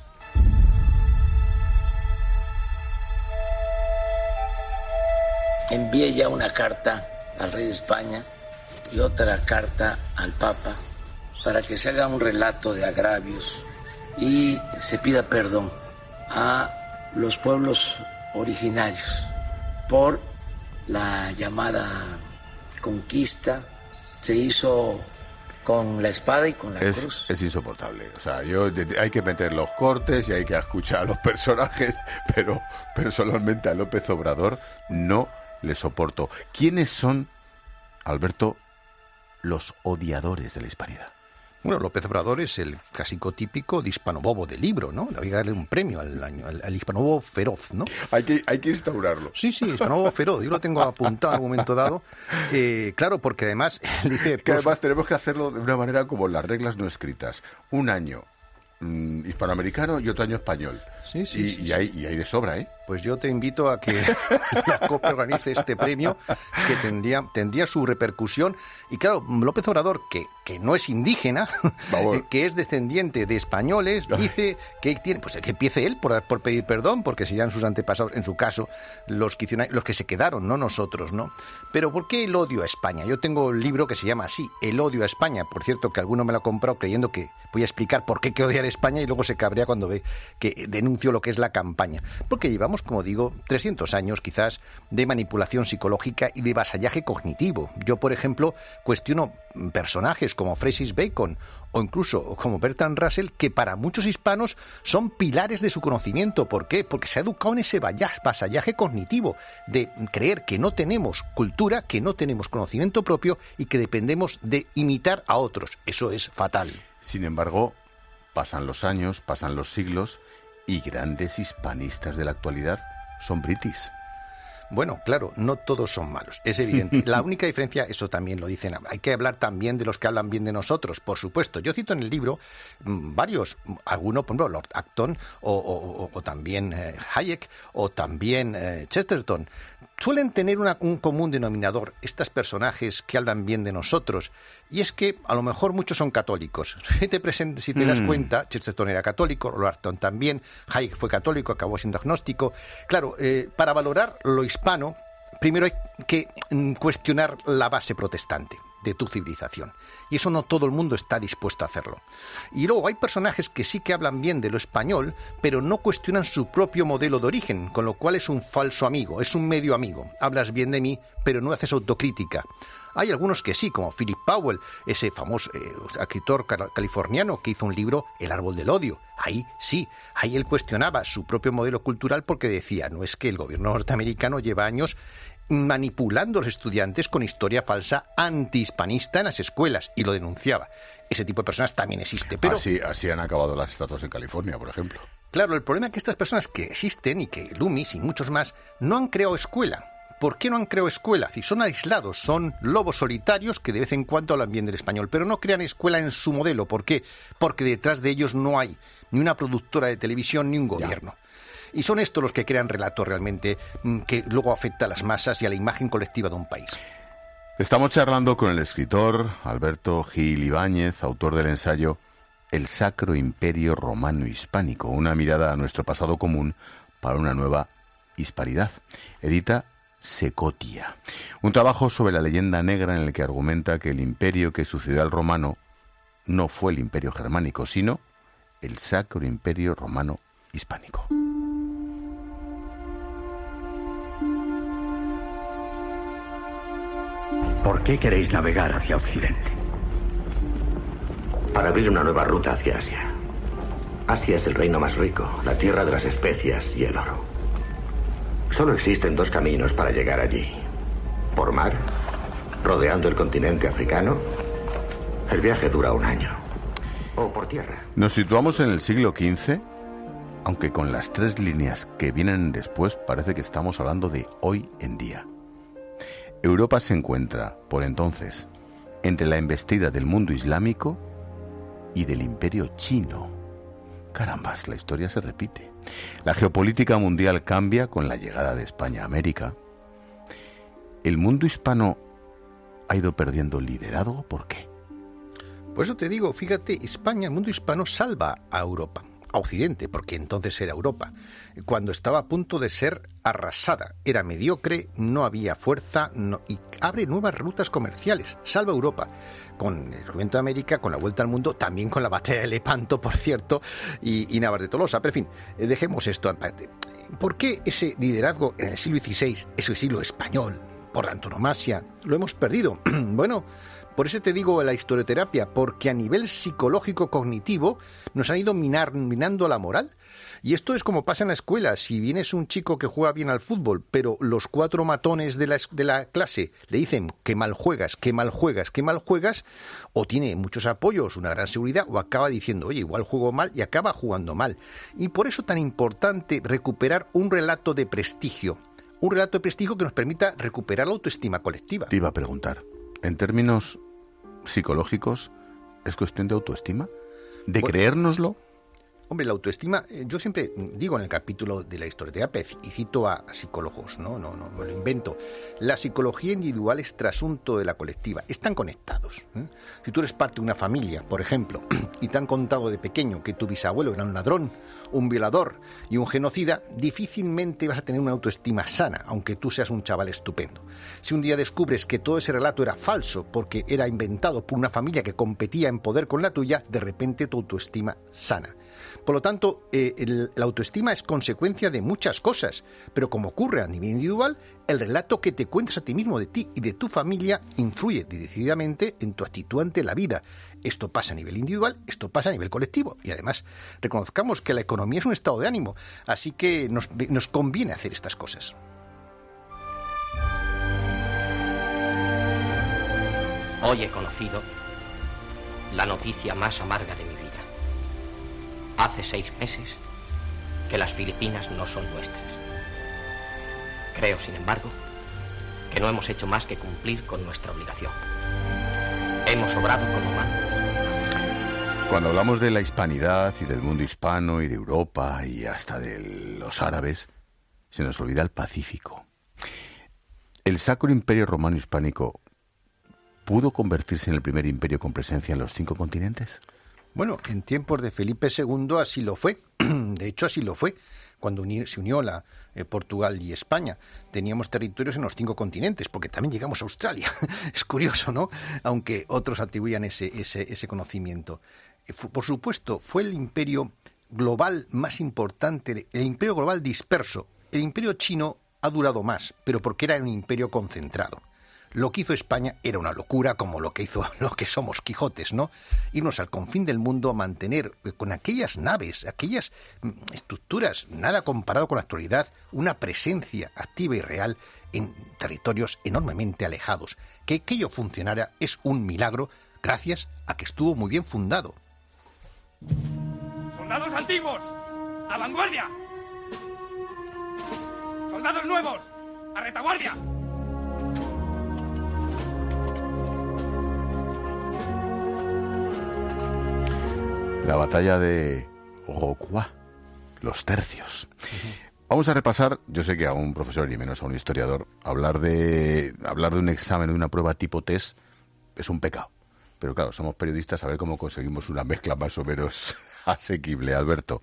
Envié ya una carta al rey de España y otra carta al Papa para que se haga un relato de agravios y se pida perdón a los pueblos originarios por la llamada conquista. Se hizo con la espada y con la es, cruz. Es insoportable. O sea, yo hay que meter los cortes y hay que escuchar a los personajes, pero personalmente a López Obrador no le soporto. ¿Quiénes son, Alberto, los odiadores de la hispanidad? Bueno, López Obrador es el clásico típico de hispanobobo del libro, ¿no? Hay que darle un premio al, año, al, al hispanobobo feroz, ¿no? Hay que, hay que instaurarlo. Sí, sí, hispanobobo feroz. Yo lo tengo apuntado en un momento dado. Eh, claro, porque además... dice, que además tenemos que hacerlo de una manera como las reglas no escritas. Un año mmm, hispanoamericano y otro año español. Sí, sí, y, sí, y, sí. Hay, y hay de sobra, ¿eh? Pues yo te invito a que la COPE organice este premio, que tendría, tendría su repercusión. Y claro, López Obrador, que, que no es indígena, que es descendiente de españoles, dice que tiene, pues que empiece él por, por pedir perdón, porque serían sus antepasados, en su caso, los que, los que se quedaron, no nosotros, ¿no? Pero ¿por qué el odio a España? Yo tengo un libro que se llama así, El odio a España. Por cierto, que alguno me lo ha comprado creyendo que voy a explicar por qué hay que odiar a España y luego se cabrea cuando ve que denuncio lo que es la campaña. Porque llevamos llevamos, como digo, trescientos años quizás de manipulación psicológica y de vasallaje cognitivo. Yo, por ejemplo, cuestiono personajes como Francis Bacon o incluso como Bertrand Russell, que para muchos hispanos son pilares de su conocimiento. ¿Por qué? Porque se ha educado en ese vasallaje cognitivo de creer que no tenemos cultura, que no tenemos conocimiento propio y que dependemos de imitar a otros. Eso es fatal. Sin embargo, pasan los años, pasan los siglos y grandes hispanistas de la actualidad son britis. Bueno, claro, no todos son malos, es evidente. La única diferencia, eso también lo dicen, hay que hablar también de los que hablan bien de nosotros, por supuesto. Yo cito en el libro mmm, varios, algunos, por ejemplo, Lord Acton o, o, o, o también eh, Hayek o también eh, Chesterton. Suelen tener una, un común denominador estos personajes que hablan bien de nosotros, y es que a lo mejor muchos son católicos. Si te, present, si te mm. das cuenta, Chesterton era católico, Lord Acton también, Hayek fue católico, acabó siendo agnóstico. Claro, eh, para valorar lo hispano, primero hay que mm, cuestionar la base protestante de tu civilización. Y eso no todo el mundo está dispuesto a hacerlo. Y luego hay personajes que sí que hablan bien de lo español, pero no cuestionan su propio modelo de origen, con lo cual es un falso amigo, es un medio amigo. Hablas bien de mí, pero no haces autocrítica. Hay algunos que sí, como Philip Powell, ese famoso eh, escritor californiano que hizo un libro, El árbol del odio. Ahí sí, ahí él cuestionaba su propio modelo cultural porque decía, no es que el gobierno norteamericano lleva años manipulando a los estudiantes con historia falsa antihispanista en las escuelas, y lo denunciaba. Ese tipo de personas también existe. Pero así, así han acabado las estatuas en California, por ejemplo. Claro, el problema es que estas personas que existen, y que Loomis y muchos más, no han creado escuela. ¿Por qué no han creado escuela? Si son aislados, son lobos solitarios que de vez en cuando hablan bien del español, pero no crean escuela en su modelo. ¿Por qué? Porque detrás de ellos no hay ni una productora de televisión ni un gobierno. Ya. Y son estos los que crean relatos realmente que luego afecta a las masas y a la imagen colectiva de un país. Estamos charlando con el escritor Alberto Gil Ibáñez, autor del ensayo El Sacro Imperio Romano Hispánico, una mirada a nuestro pasado común para una nueva hispanidad. Edita Secotia, un trabajo sobre la leyenda negra en el que argumenta que el imperio que sucedió al romano no fue el imperio germánico, sino el Sacro Imperio Romano Hispánico. ¿Por qué queréis navegar hacia Occidente? Para abrir una nueva ruta hacia Asia. Asia es el reino más rico, la tierra de las especias y el oro. Solo existen dos caminos para llegar allí. Por mar, rodeando el continente africano. El viaje dura un año. O por tierra. Nos situamos en el siglo quince, aunque con las tres líneas que vienen después parece que estamos hablando de hoy en día. Europa se encuentra, por entonces, entre la embestida del mundo islámico y del imperio chino. Carambas, la historia se repite. La geopolítica mundial cambia con la llegada de España a América. ¿El mundo hispano ha ido perdiendo liderazgo? ¿Por qué? Por eso te digo, fíjate, España, el mundo hispano salva a Europa, a Occidente, porque entonces era Europa, cuando estaba a punto de ser arrasada. Era mediocre, no había fuerza, no, y abre nuevas rutas comerciales, salva a Europa, con el descubrimiento de América, con la vuelta al mundo, también con la batalla de Lepanto, por cierto, y, y Navas de Tolosa. Pero en fin, dejemos esto aparte. ¿Por qué ese liderazgo en el siglo dieciséis, ese siglo español, por antonomasia, lo hemos perdido? Bueno, por eso te digo la historioterapia, porque a nivel psicológico cognitivo nos han ido minar, minando la moral. Y esto es como pasa en la escuela. Si vienes un chico que juega bien al fútbol, pero los cuatro matones de la, de la clase le dicen que mal juegas, que mal juegas, que mal juegas, o tiene muchos apoyos, una gran seguridad, o acaba diciendo, oye, igual juego mal, y acaba jugando mal. Y por eso es tan importante recuperar un relato de prestigio. Un relato de prestigio que nos permita recuperar la autoestima colectiva. Te iba a preguntar, en términos psicológicos, ¿es cuestión de autoestima? ¿De bueno, creérnoslo? Hombre, la autoestima, yo siempre digo en el capítulo de la historioterapia, y cito a, a psicólogos, no, no, no, me lo invento. La psicología individual es trasunto de la colectiva, están conectados. ¿eh? Si tú eres parte de una familia, por ejemplo, y te han contado de pequeño que tu bisabuelo era un ladrón, un violador y un genocida, difícilmente vas a tener una autoestima sana, aunque tú seas un chaval estupendo. Si un día descubres que todo ese relato era falso porque era inventado por una familia que competía en poder con la tuya, de repente tu autoestima sana. Por lo tanto, eh, el, la autoestima es consecuencia de muchas cosas, pero como ocurre a nivel individual, el relato que te cuentas a ti mismo de ti y de tu familia influye decididamente en tu actitud ante la vida. Esto pasa a nivel individual, esto pasa a nivel colectivo. Y además, reconozcamos que la economía es un estado de ánimo, así que nos, nos conviene hacer estas cosas. Hoy he conocido la noticia más amarga de mi vida. Hace seis meses que las Filipinas no son nuestras. Creo, sin embargo, que no hemos hecho más que cumplir con nuestra obligación. Hemos obrado como humanos. Cuando hablamos de la hispanidad y del mundo hispano y de Europa y hasta de los árabes, se nos olvida el Pacífico. El Sacro Imperio Romano Hispánico ¿pudo convertirse en el primer imperio con presencia en los cinco continentes? Bueno, en tiempos de Felipe segundo así lo fue. De hecho, así lo fue. Cuando uni- se unió la, eh, Portugal y España, teníamos territorios en los cinco continentes, porque también llegamos a Australia. Es curioso, ¿no? Aunque otros atribuían ese, ese, ese conocimiento. Eh, fu- por supuesto, fue el imperio global más importante, el imperio global disperso. El imperio chino ha durado más, pero porque era un imperio concentrado. Lo que hizo España era una locura, como lo que hizo lo que somos Quijotes, ¿no? Irnos al confín del mundo a mantener eh, con aquellas naves, aquellas mm, estructuras, nada comparado con la actualidad, una presencia activa y real en territorios enormemente alejados. Que aquello funcionara es un milagro gracias a que estuvo muy bien fundado. ¡Soldados antiguos! ¡A vanguardia! ¡Soldados nuevos! ¡A retaguardia! La batalla de Rocroi, los tercios. Uh-huh. Vamos a repasar, yo sé que a un profesor y menos a un historiador, hablar de hablar de un examen, de una prueba tipo test, es un pecado. Pero claro, somos periodistas, a ver cómo conseguimos una mezcla más o menos asequible. Alberto,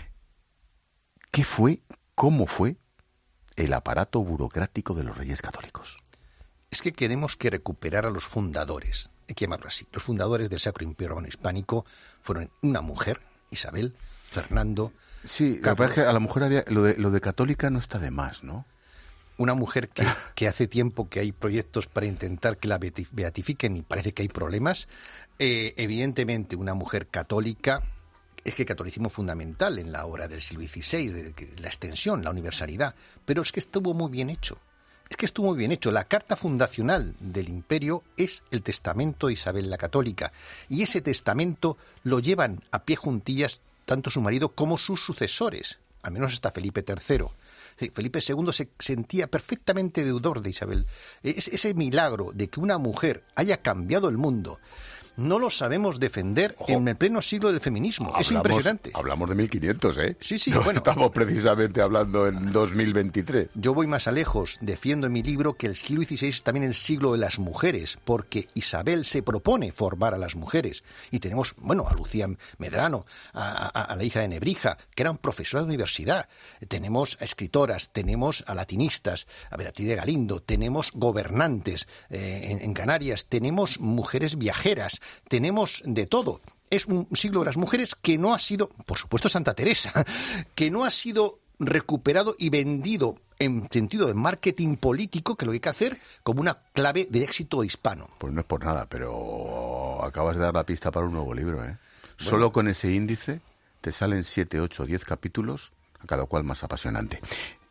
¿qué fue, cómo fue el aparato burocrático de los Reyes Católicos? Es que queremos que recuperar a los fundadores. Hay que llamarlo así. Los fundadores del Sacro Imperio Romano Hispánico fueron una mujer, Isabel, Fernando. Sí, lo que pasa es que a la mujer había, lo de, lo de católica no está de más, ¿no? Una mujer que, que hace tiempo que hay proyectos para intentar que la beatifiquen y parece que hay problemas. Eh, evidentemente, una mujer católica. Es que el catolicismo es fundamental en la obra del siglo dieciséis, de la extensión, la universalidad. Pero es que estuvo muy bien hecho. Es que estuvo muy bien hecho. La carta fundacional del imperio es el testamento de Isabel la Católica. Y ese testamento lo llevan a pie juntillas tanto su marido como sus sucesores, al menos hasta Felipe tercero. Felipe segundo se sentía perfectamente deudor de Isabel. Es, ese milagro de que una mujer haya cambiado el mundo no lo sabemos defender Ojo. en el pleno siglo del feminismo. Hablamos, es impresionante. Hablamos de mil quinientos, ¿eh? Sí, sí, no bueno. Estamos precisamente hablando en dos mil veintitrés. Yo voy más a lejos. Defiendo en mi libro que el siglo dieciséis es también el siglo de las mujeres, porque Isabel se propone formar a las mujeres. Y tenemos, bueno, a Lucía Medrano, a, a, a la hija de Nebrija, que eran profesoras de universidad. Tenemos a escritoras, tenemos a latinistas, a Beatriz de Galindo, tenemos gobernantes eh, en, en Canarias, tenemos mujeres viajeras, tenemos de todo. Es un siglo de las mujeres que no ha sido, por supuesto Santa Teresa, que no ha sido recuperado y vendido en sentido de marketing político, que lo que hay que hacer como una clave de éxito hispano. Pues no es por nada, pero acabas de dar la pista para un nuevo libro, ¿eh? Bueno. Solo con ese índice te salen siete, ocho, diez capítulos, a cada cual más apasionante.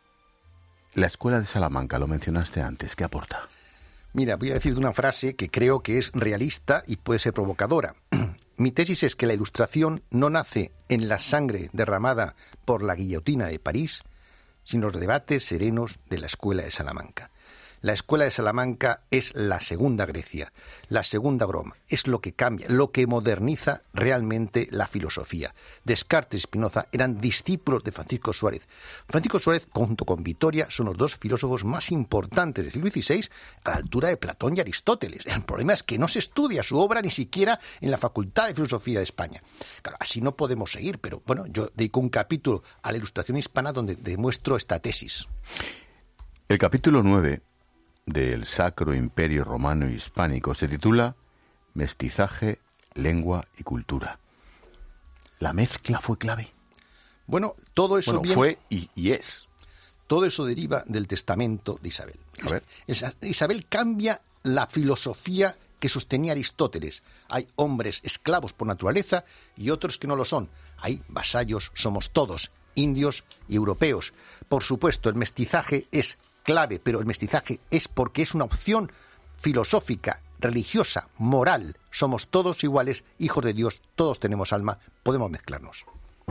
La Escuela de Salamanca, lo mencionaste antes, ¿qué aporta? Mira, voy a decirte una frase que creo que es realista y puede ser provocadora. Mi tesis es que la Ilustración no nace en la sangre derramada por la guillotina de París, sino en los debates serenos de la Escuela de Salamanca. La Escuela de Salamanca es la segunda Grecia, la segunda Roma, es lo que cambia, lo que moderniza realmente la filosofía. Descartes y Spinoza eran discípulos de Francisco Suárez. Francisco Suárez, junto con Vitoria, son los dos filósofos más importantes del siglo dieciséis a la altura de Platón y Aristóteles. El problema es que no se estudia su obra ni siquiera en la Facultad de Filosofía de España. Claro, así no podemos seguir, pero bueno, yo dedico un capítulo a la Ilustración hispana donde demuestro esta tesis. El capítulo nueve del Sacro Imperio Romano Hispánico se titula Mestizaje, Lengua y Cultura. ¿La mezcla fue clave? Bueno, todo eso bueno, viene... fue y, y es. Todo eso deriva del testamento de Isabel. A ver. Es, Isabel cambia la filosofía que sostenía Aristóteles. Hay hombres esclavos por naturaleza y otros que no lo son. Hay vasallos, somos todos, indios y europeos. Por supuesto, el mestizaje es clave, pero el mestizaje es porque es una opción filosófica, religiosa, moral. Somos todos iguales, hijos de Dios, todos tenemos alma, podemos mezclarnos.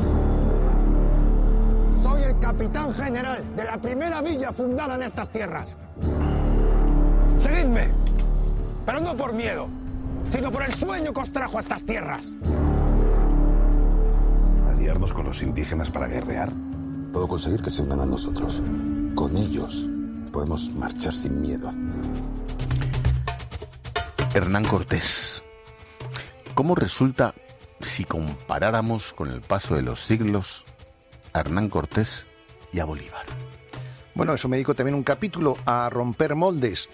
Soy el capitán general de la primera villa fundada en estas tierras. Seguidme, pero no por miedo, sino por el sueño que os trajo a estas tierras. ¿Aliarnos con los indígenas para guerrear? Puedo conseguir que se unan a nosotros. Con ellos podemos marchar sin miedo. Hernán Cortés. ¿Cómo resulta si comparáramos con el paso de los siglos a Hernán Cortés y a Bolívar? Bueno, eso me dedico también un capítulo a romper moldes.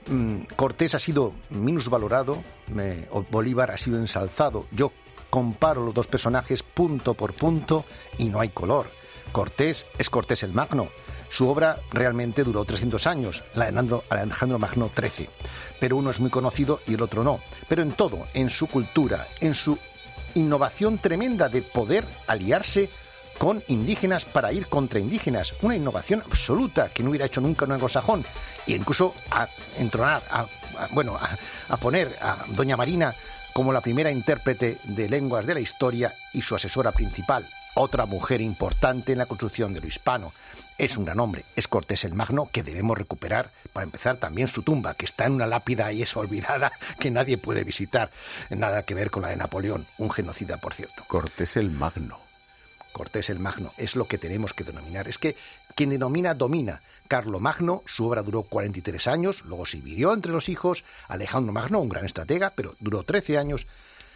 Cortés ha sido minusvalorado, Bolívar ha sido ensalzado. Yo comparo los dos personajes punto por punto y no hay color. Cortés es Cortés el Magno. Su obra realmente duró trescientos años, la de Alejandro, Alejandro Magno trece. Pero uno es muy conocido y el otro no. Pero en todo, en su cultura, en su innovación tremenda de poder aliarse con indígenas para ir contra indígenas, una innovación absoluta que no hubiera hecho nunca un anglosajón, e incluso a entronar, a, a, bueno, a, a poner a doña Marina como la primera intérprete de lenguas de la historia y su asesora principal, otra mujer importante en la construcción de lo hispano. Es un gran hombre, es Cortés el Magno, que debemos recuperar, para empezar también su tumba, que está en una lápida y es olvidada, que nadie puede visitar, nada que ver con la de Napoleón, un genocida, por cierto. Cortés el Magno. Cortés el Magno, es lo que tenemos que denominar. Es que quien denomina, domina. Carlomagno, su obra duró cuarenta y tres años, luego se dividió entre los hijos. Alejandro Magno, un gran estratega, pero duró trece años.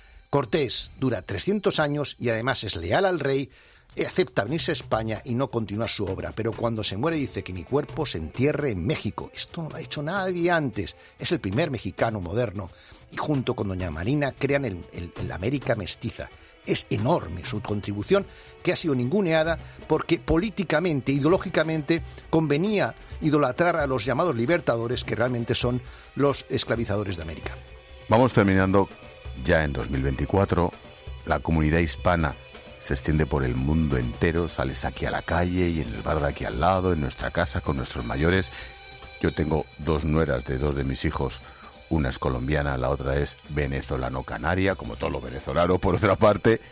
Cortés dura trescientos años y además es leal al rey, acepta venirse a España y no continuar su obra, pero cuando se muere dice que mi cuerpo se entierre en México. Esto no lo ha hecho nadie antes. Es el primer mexicano moderno y junto con doña Marina crean el, el, el América mestiza. Es enorme su contribución, que ha sido ninguneada porque políticamente, ideológicamente, convenía idolatrar a los llamados libertadores, que realmente son los esclavizadores de América. Vamos terminando ya en dos mil veinticuatro. La comunidad hispana se extiende por el mundo entero. Sales aquí a la calle y en el bar de aquí al lado, en nuestra casa con nuestros mayores. Yo tengo dos nueras de dos de mis hijos. Una es colombiana, la otra es venezolano-canaria, como todo lo venezolano, por otra parte.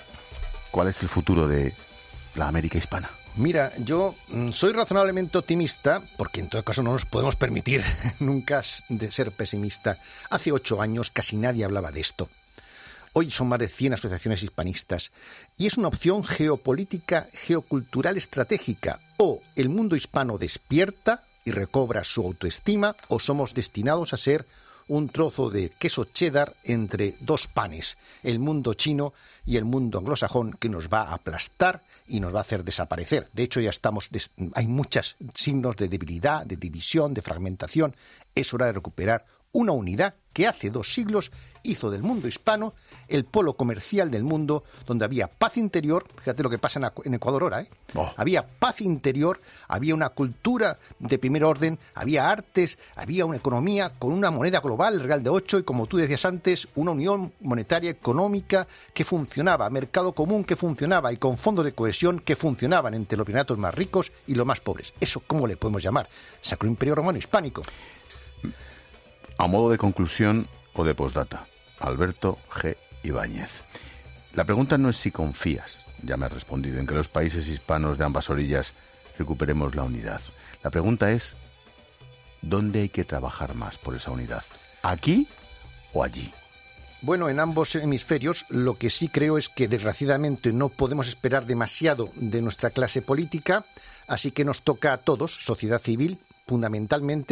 ¿Cuál es el futuro de la América hispana? Mira, yo soy razonablemente optimista, porque en todo caso no nos podemos permitir nunca de ser pesimista. Hace ocho años casi nadie hablaba de esto. Hoy son más de cien asociaciones hispanistas. Y es una opción geopolítica, geocultural estratégica. O el mundo hispano despierta y recobra su autoestima, o somos destinados a ser un trozo de queso cheddar entre dos panes, el mundo chino y el mundo anglosajón, que nos va a aplastar y nos va a hacer desaparecer. De hecho, ya estamos, des- hay muchos signos de debilidad, de división, de fragmentación. Es hora de recuperar una unidad que hace dos siglos hizo del mundo hispano el polo comercial del mundo, donde había paz interior. Fíjate lo que pasa en Ecuador ahora, ¿eh? Oh. Había paz interior, había una cultura de primer orden, había artes, había una economía con una moneda global, el real de ocho, y como tú decías antes, una unión monetaria económica que funcionaba, mercado común que funcionaba y con fondos de cohesión que funcionaban entre los virreinatos más ricos y los más pobres. ¿Eso cómo le podemos llamar? Sacro Imperio Romano Hispánico. A modo de conclusión o de postdata, Alberto G. Ibáñez. La pregunta no es si confías, ya me has respondido, en que los países hispanos de ambas orillas recuperemos la unidad. La pregunta es, ¿dónde hay que trabajar más por esa unidad? ¿Aquí o allí? Bueno, en ambos hemisferios lo que sí creo es que desgraciadamente no podemos esperar demasiado de nuestra clase política, así que nos toca a todos, sociedad civil, fundamentalmente,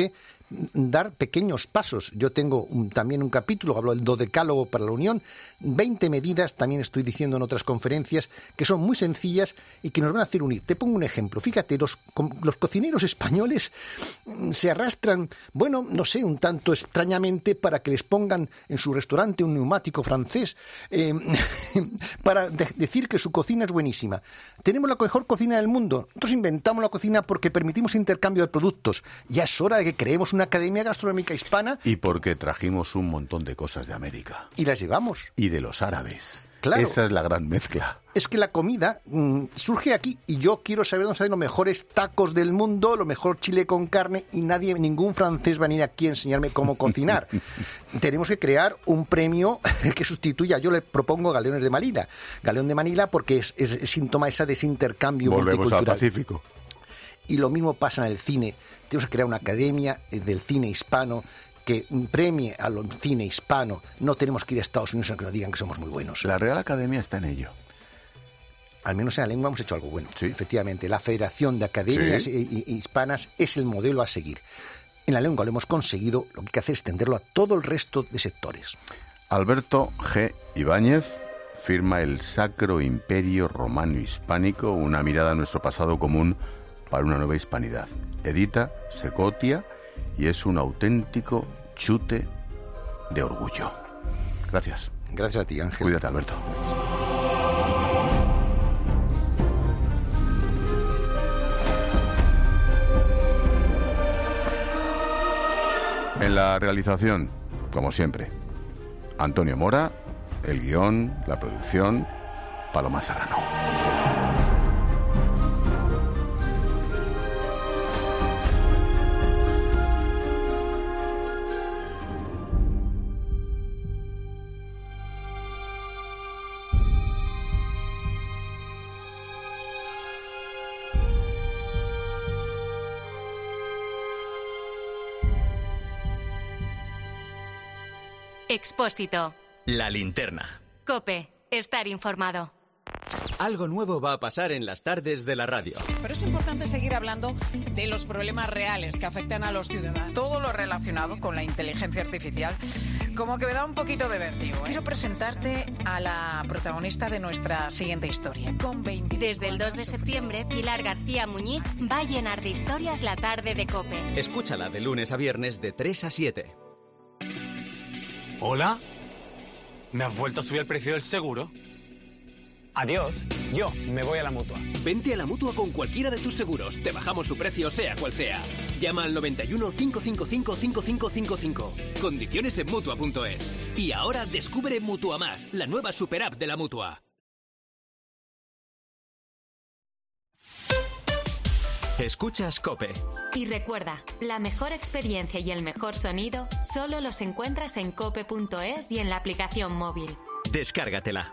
dar pequeños pasos. Yo tengo un, también un capítulo, hablo del dodecálogo para la Unión, veinte medidas, también estoy diciendo en otras conferencias, que son muy sencillas y que nos van a hacer unir. Te pongo un ejemplo. Fíjate, los, los cocineros españoles se arrastran, bueno, no sé, un tanto extrañamente para que les pongan en su restaurante un neumático francés eh, para de- decir que su cocina es buenísima. Tenemos la mejor cocina del mundo. Nosotros inventamos la cocina porque permitimos intercambio de productos. Ya es hora de que creemos una academia gastronómica hispana. Y porque trajimos un montón de cosas de América. Y las llevamos. Y de los árabes. Claro. Esa es la gran mezcla. Es que la comida mmm, surge aquí y yo quiero saber dónde están los mejores tacos del mundo, lo mejor chile con carne y nadie, ningún francés va a venir aquí a enseñarme cómo cocinar. Tenemos que crear un premio que sustituya. Yo le propongo Galeones de Manila. Galeón de Manila porque es, es, es síntoma esa de ese intercambio Volvemos al multicultural. Pacífico. Y lo mismo pasa en el cine. Tenemos que crear una academia del cine hispano que premie al cine hispano. No tenemos que ir a Estados Unidos a que nos digan que somos muy buenos. La Real Academia está en ello. Al menos en la lengua hemos hecho algo bueno. Sí. Efectivamente, la Federación de Academias sí. Hispanas es el modelo a seguir. En la lengua lo hemos conseguido, lo que hay que hacer es extenderlo a todo el resto de sectores. Alberto G. Ibáñez firma El Sacro Imperio Romano Hispánico, una mirada a nuestro pasado común para una nueva hispanidad. Edita Secotia y es un auténtico chute de orgullo. Gracias. Gracias a ti, Ángel. Cuídate, Alberto. En la realización, como siempre, Antonio Mora, el guión, la producción, Paloma Serrano. Expósito. La linterna. COPE. Estar informado. Algo nuevo va a pasar en las tardes de la radio. Pero es importante seguir hablando de los problemas reales que afectan a los ciudadanos. Todo lo relacionado con la inteligencia artificial, como que me da un poquito de vértigo, ¿eh? Quiero presentarte a la protagonista de nuestra siguiente historia. Con veinte... Desde el dos de septiembre, Pilar García Muñiz va a llenar de historias la tarde de COPE. Escúchala de lunes a viernes de tres a siete. ¿Hola? ¿Me has vuelto a subir el precio del seguro? Adiós, yo me voy a la Mutua. Vente a la Mutua con cualquiera de tus seguros. Te bajamos su precio sea cual sea. Llama al noventa y uno, cinco cinco cinco, cinco cinco cinco cinco. Condiciones en Mutua punto es. Y ahora descubre Mutua Más, la nueva super app de la Mutua. Escuchas COPE. Y recuerda, la mejor experiencia y el mejor sonido solo los encuentras en cope punto es y en la aplicación móvil. Descárgatela.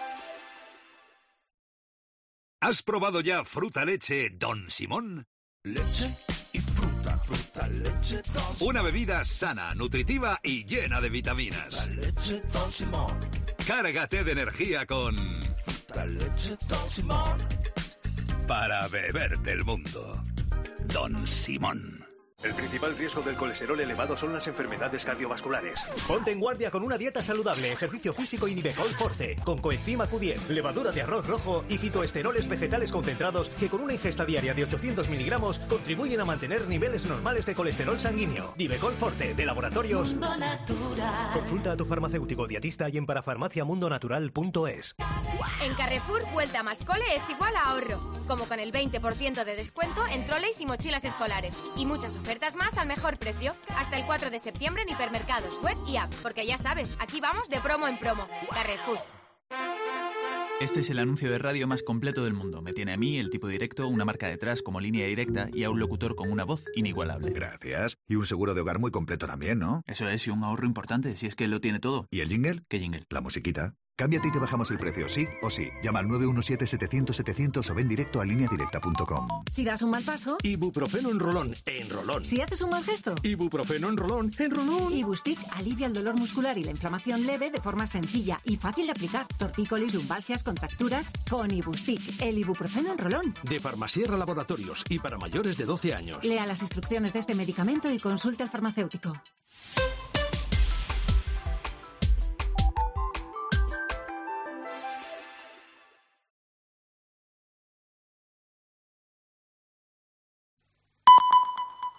¿Has probado ya fruta leche Don Simón? Leche y fruta, fruta, leche Don Simón. Una bebida sana, nutritiva y llena de vitaminas. La leche Don Simón. Cárgate de energía con fruta, leche Don Simón. Para beberte el mundo. Don Simón. El principal riesgo del colesterol elevado son las enfermedades cardiovasculares. Ponte en guardia con una dieta saludable, ejercicio físico y Nivecol Forte, con coenzima Q diez, levadura de arroz rojo y fitoesteroles vegetales concentrados que con una ingesta diaria de ochocientos miligramos contribuyen a mantener niveles normales de colesterol sanguíneo. Nivecol Forte, de Laboratorios Mundo Natural. Consulta a tu farmacéutico dietista y en parafarmaciamundonatural punto es. En Carrefour, vuelta más cole es igual a ahorro, como con el veinte por ciento de descuento en troleys y mochilas escolares. Y muchas ofertas más al mejor precio. Hasta el cuatro de septiembre en hipermercados, web y app. Porque ya sabes, aquí vamos de promo en promo. Carrefour. Este es el anuncio de radio más completo del mundo. Me tiene a mí, el tipo directo, una marca detrás como línea directa y a un locutor con una voz inigualable. Gracias. Y un seguro de hogar muy completo también, ¿no? Eso es, y un ahorro importante, si es que lo tiene todo. ¿Y el jingle? ¿Qué jingle? La musiquita. Cámbiate y te bajamos el precio, sí o sí. Llama al nueve uno siete setecientos setecientos o ven directo a línea directa punto com. Si das un mal paso, ibuprofeno en rolón, en rolón. Si haces un mal gesto, ibuprofeno en rolón, en rolón. Ibustic alivia el dolor muscular y la inflamación leve de forma sencilla y fácil de aplicar. Tortícolis, lumbalgias, contracturas, con Ibustic, el ibuprofeno en rolón. De Farmasierra Laboratorios y para mayores de doce años. Lea las instrucciones de este medicamento y consulte al farmacéutico.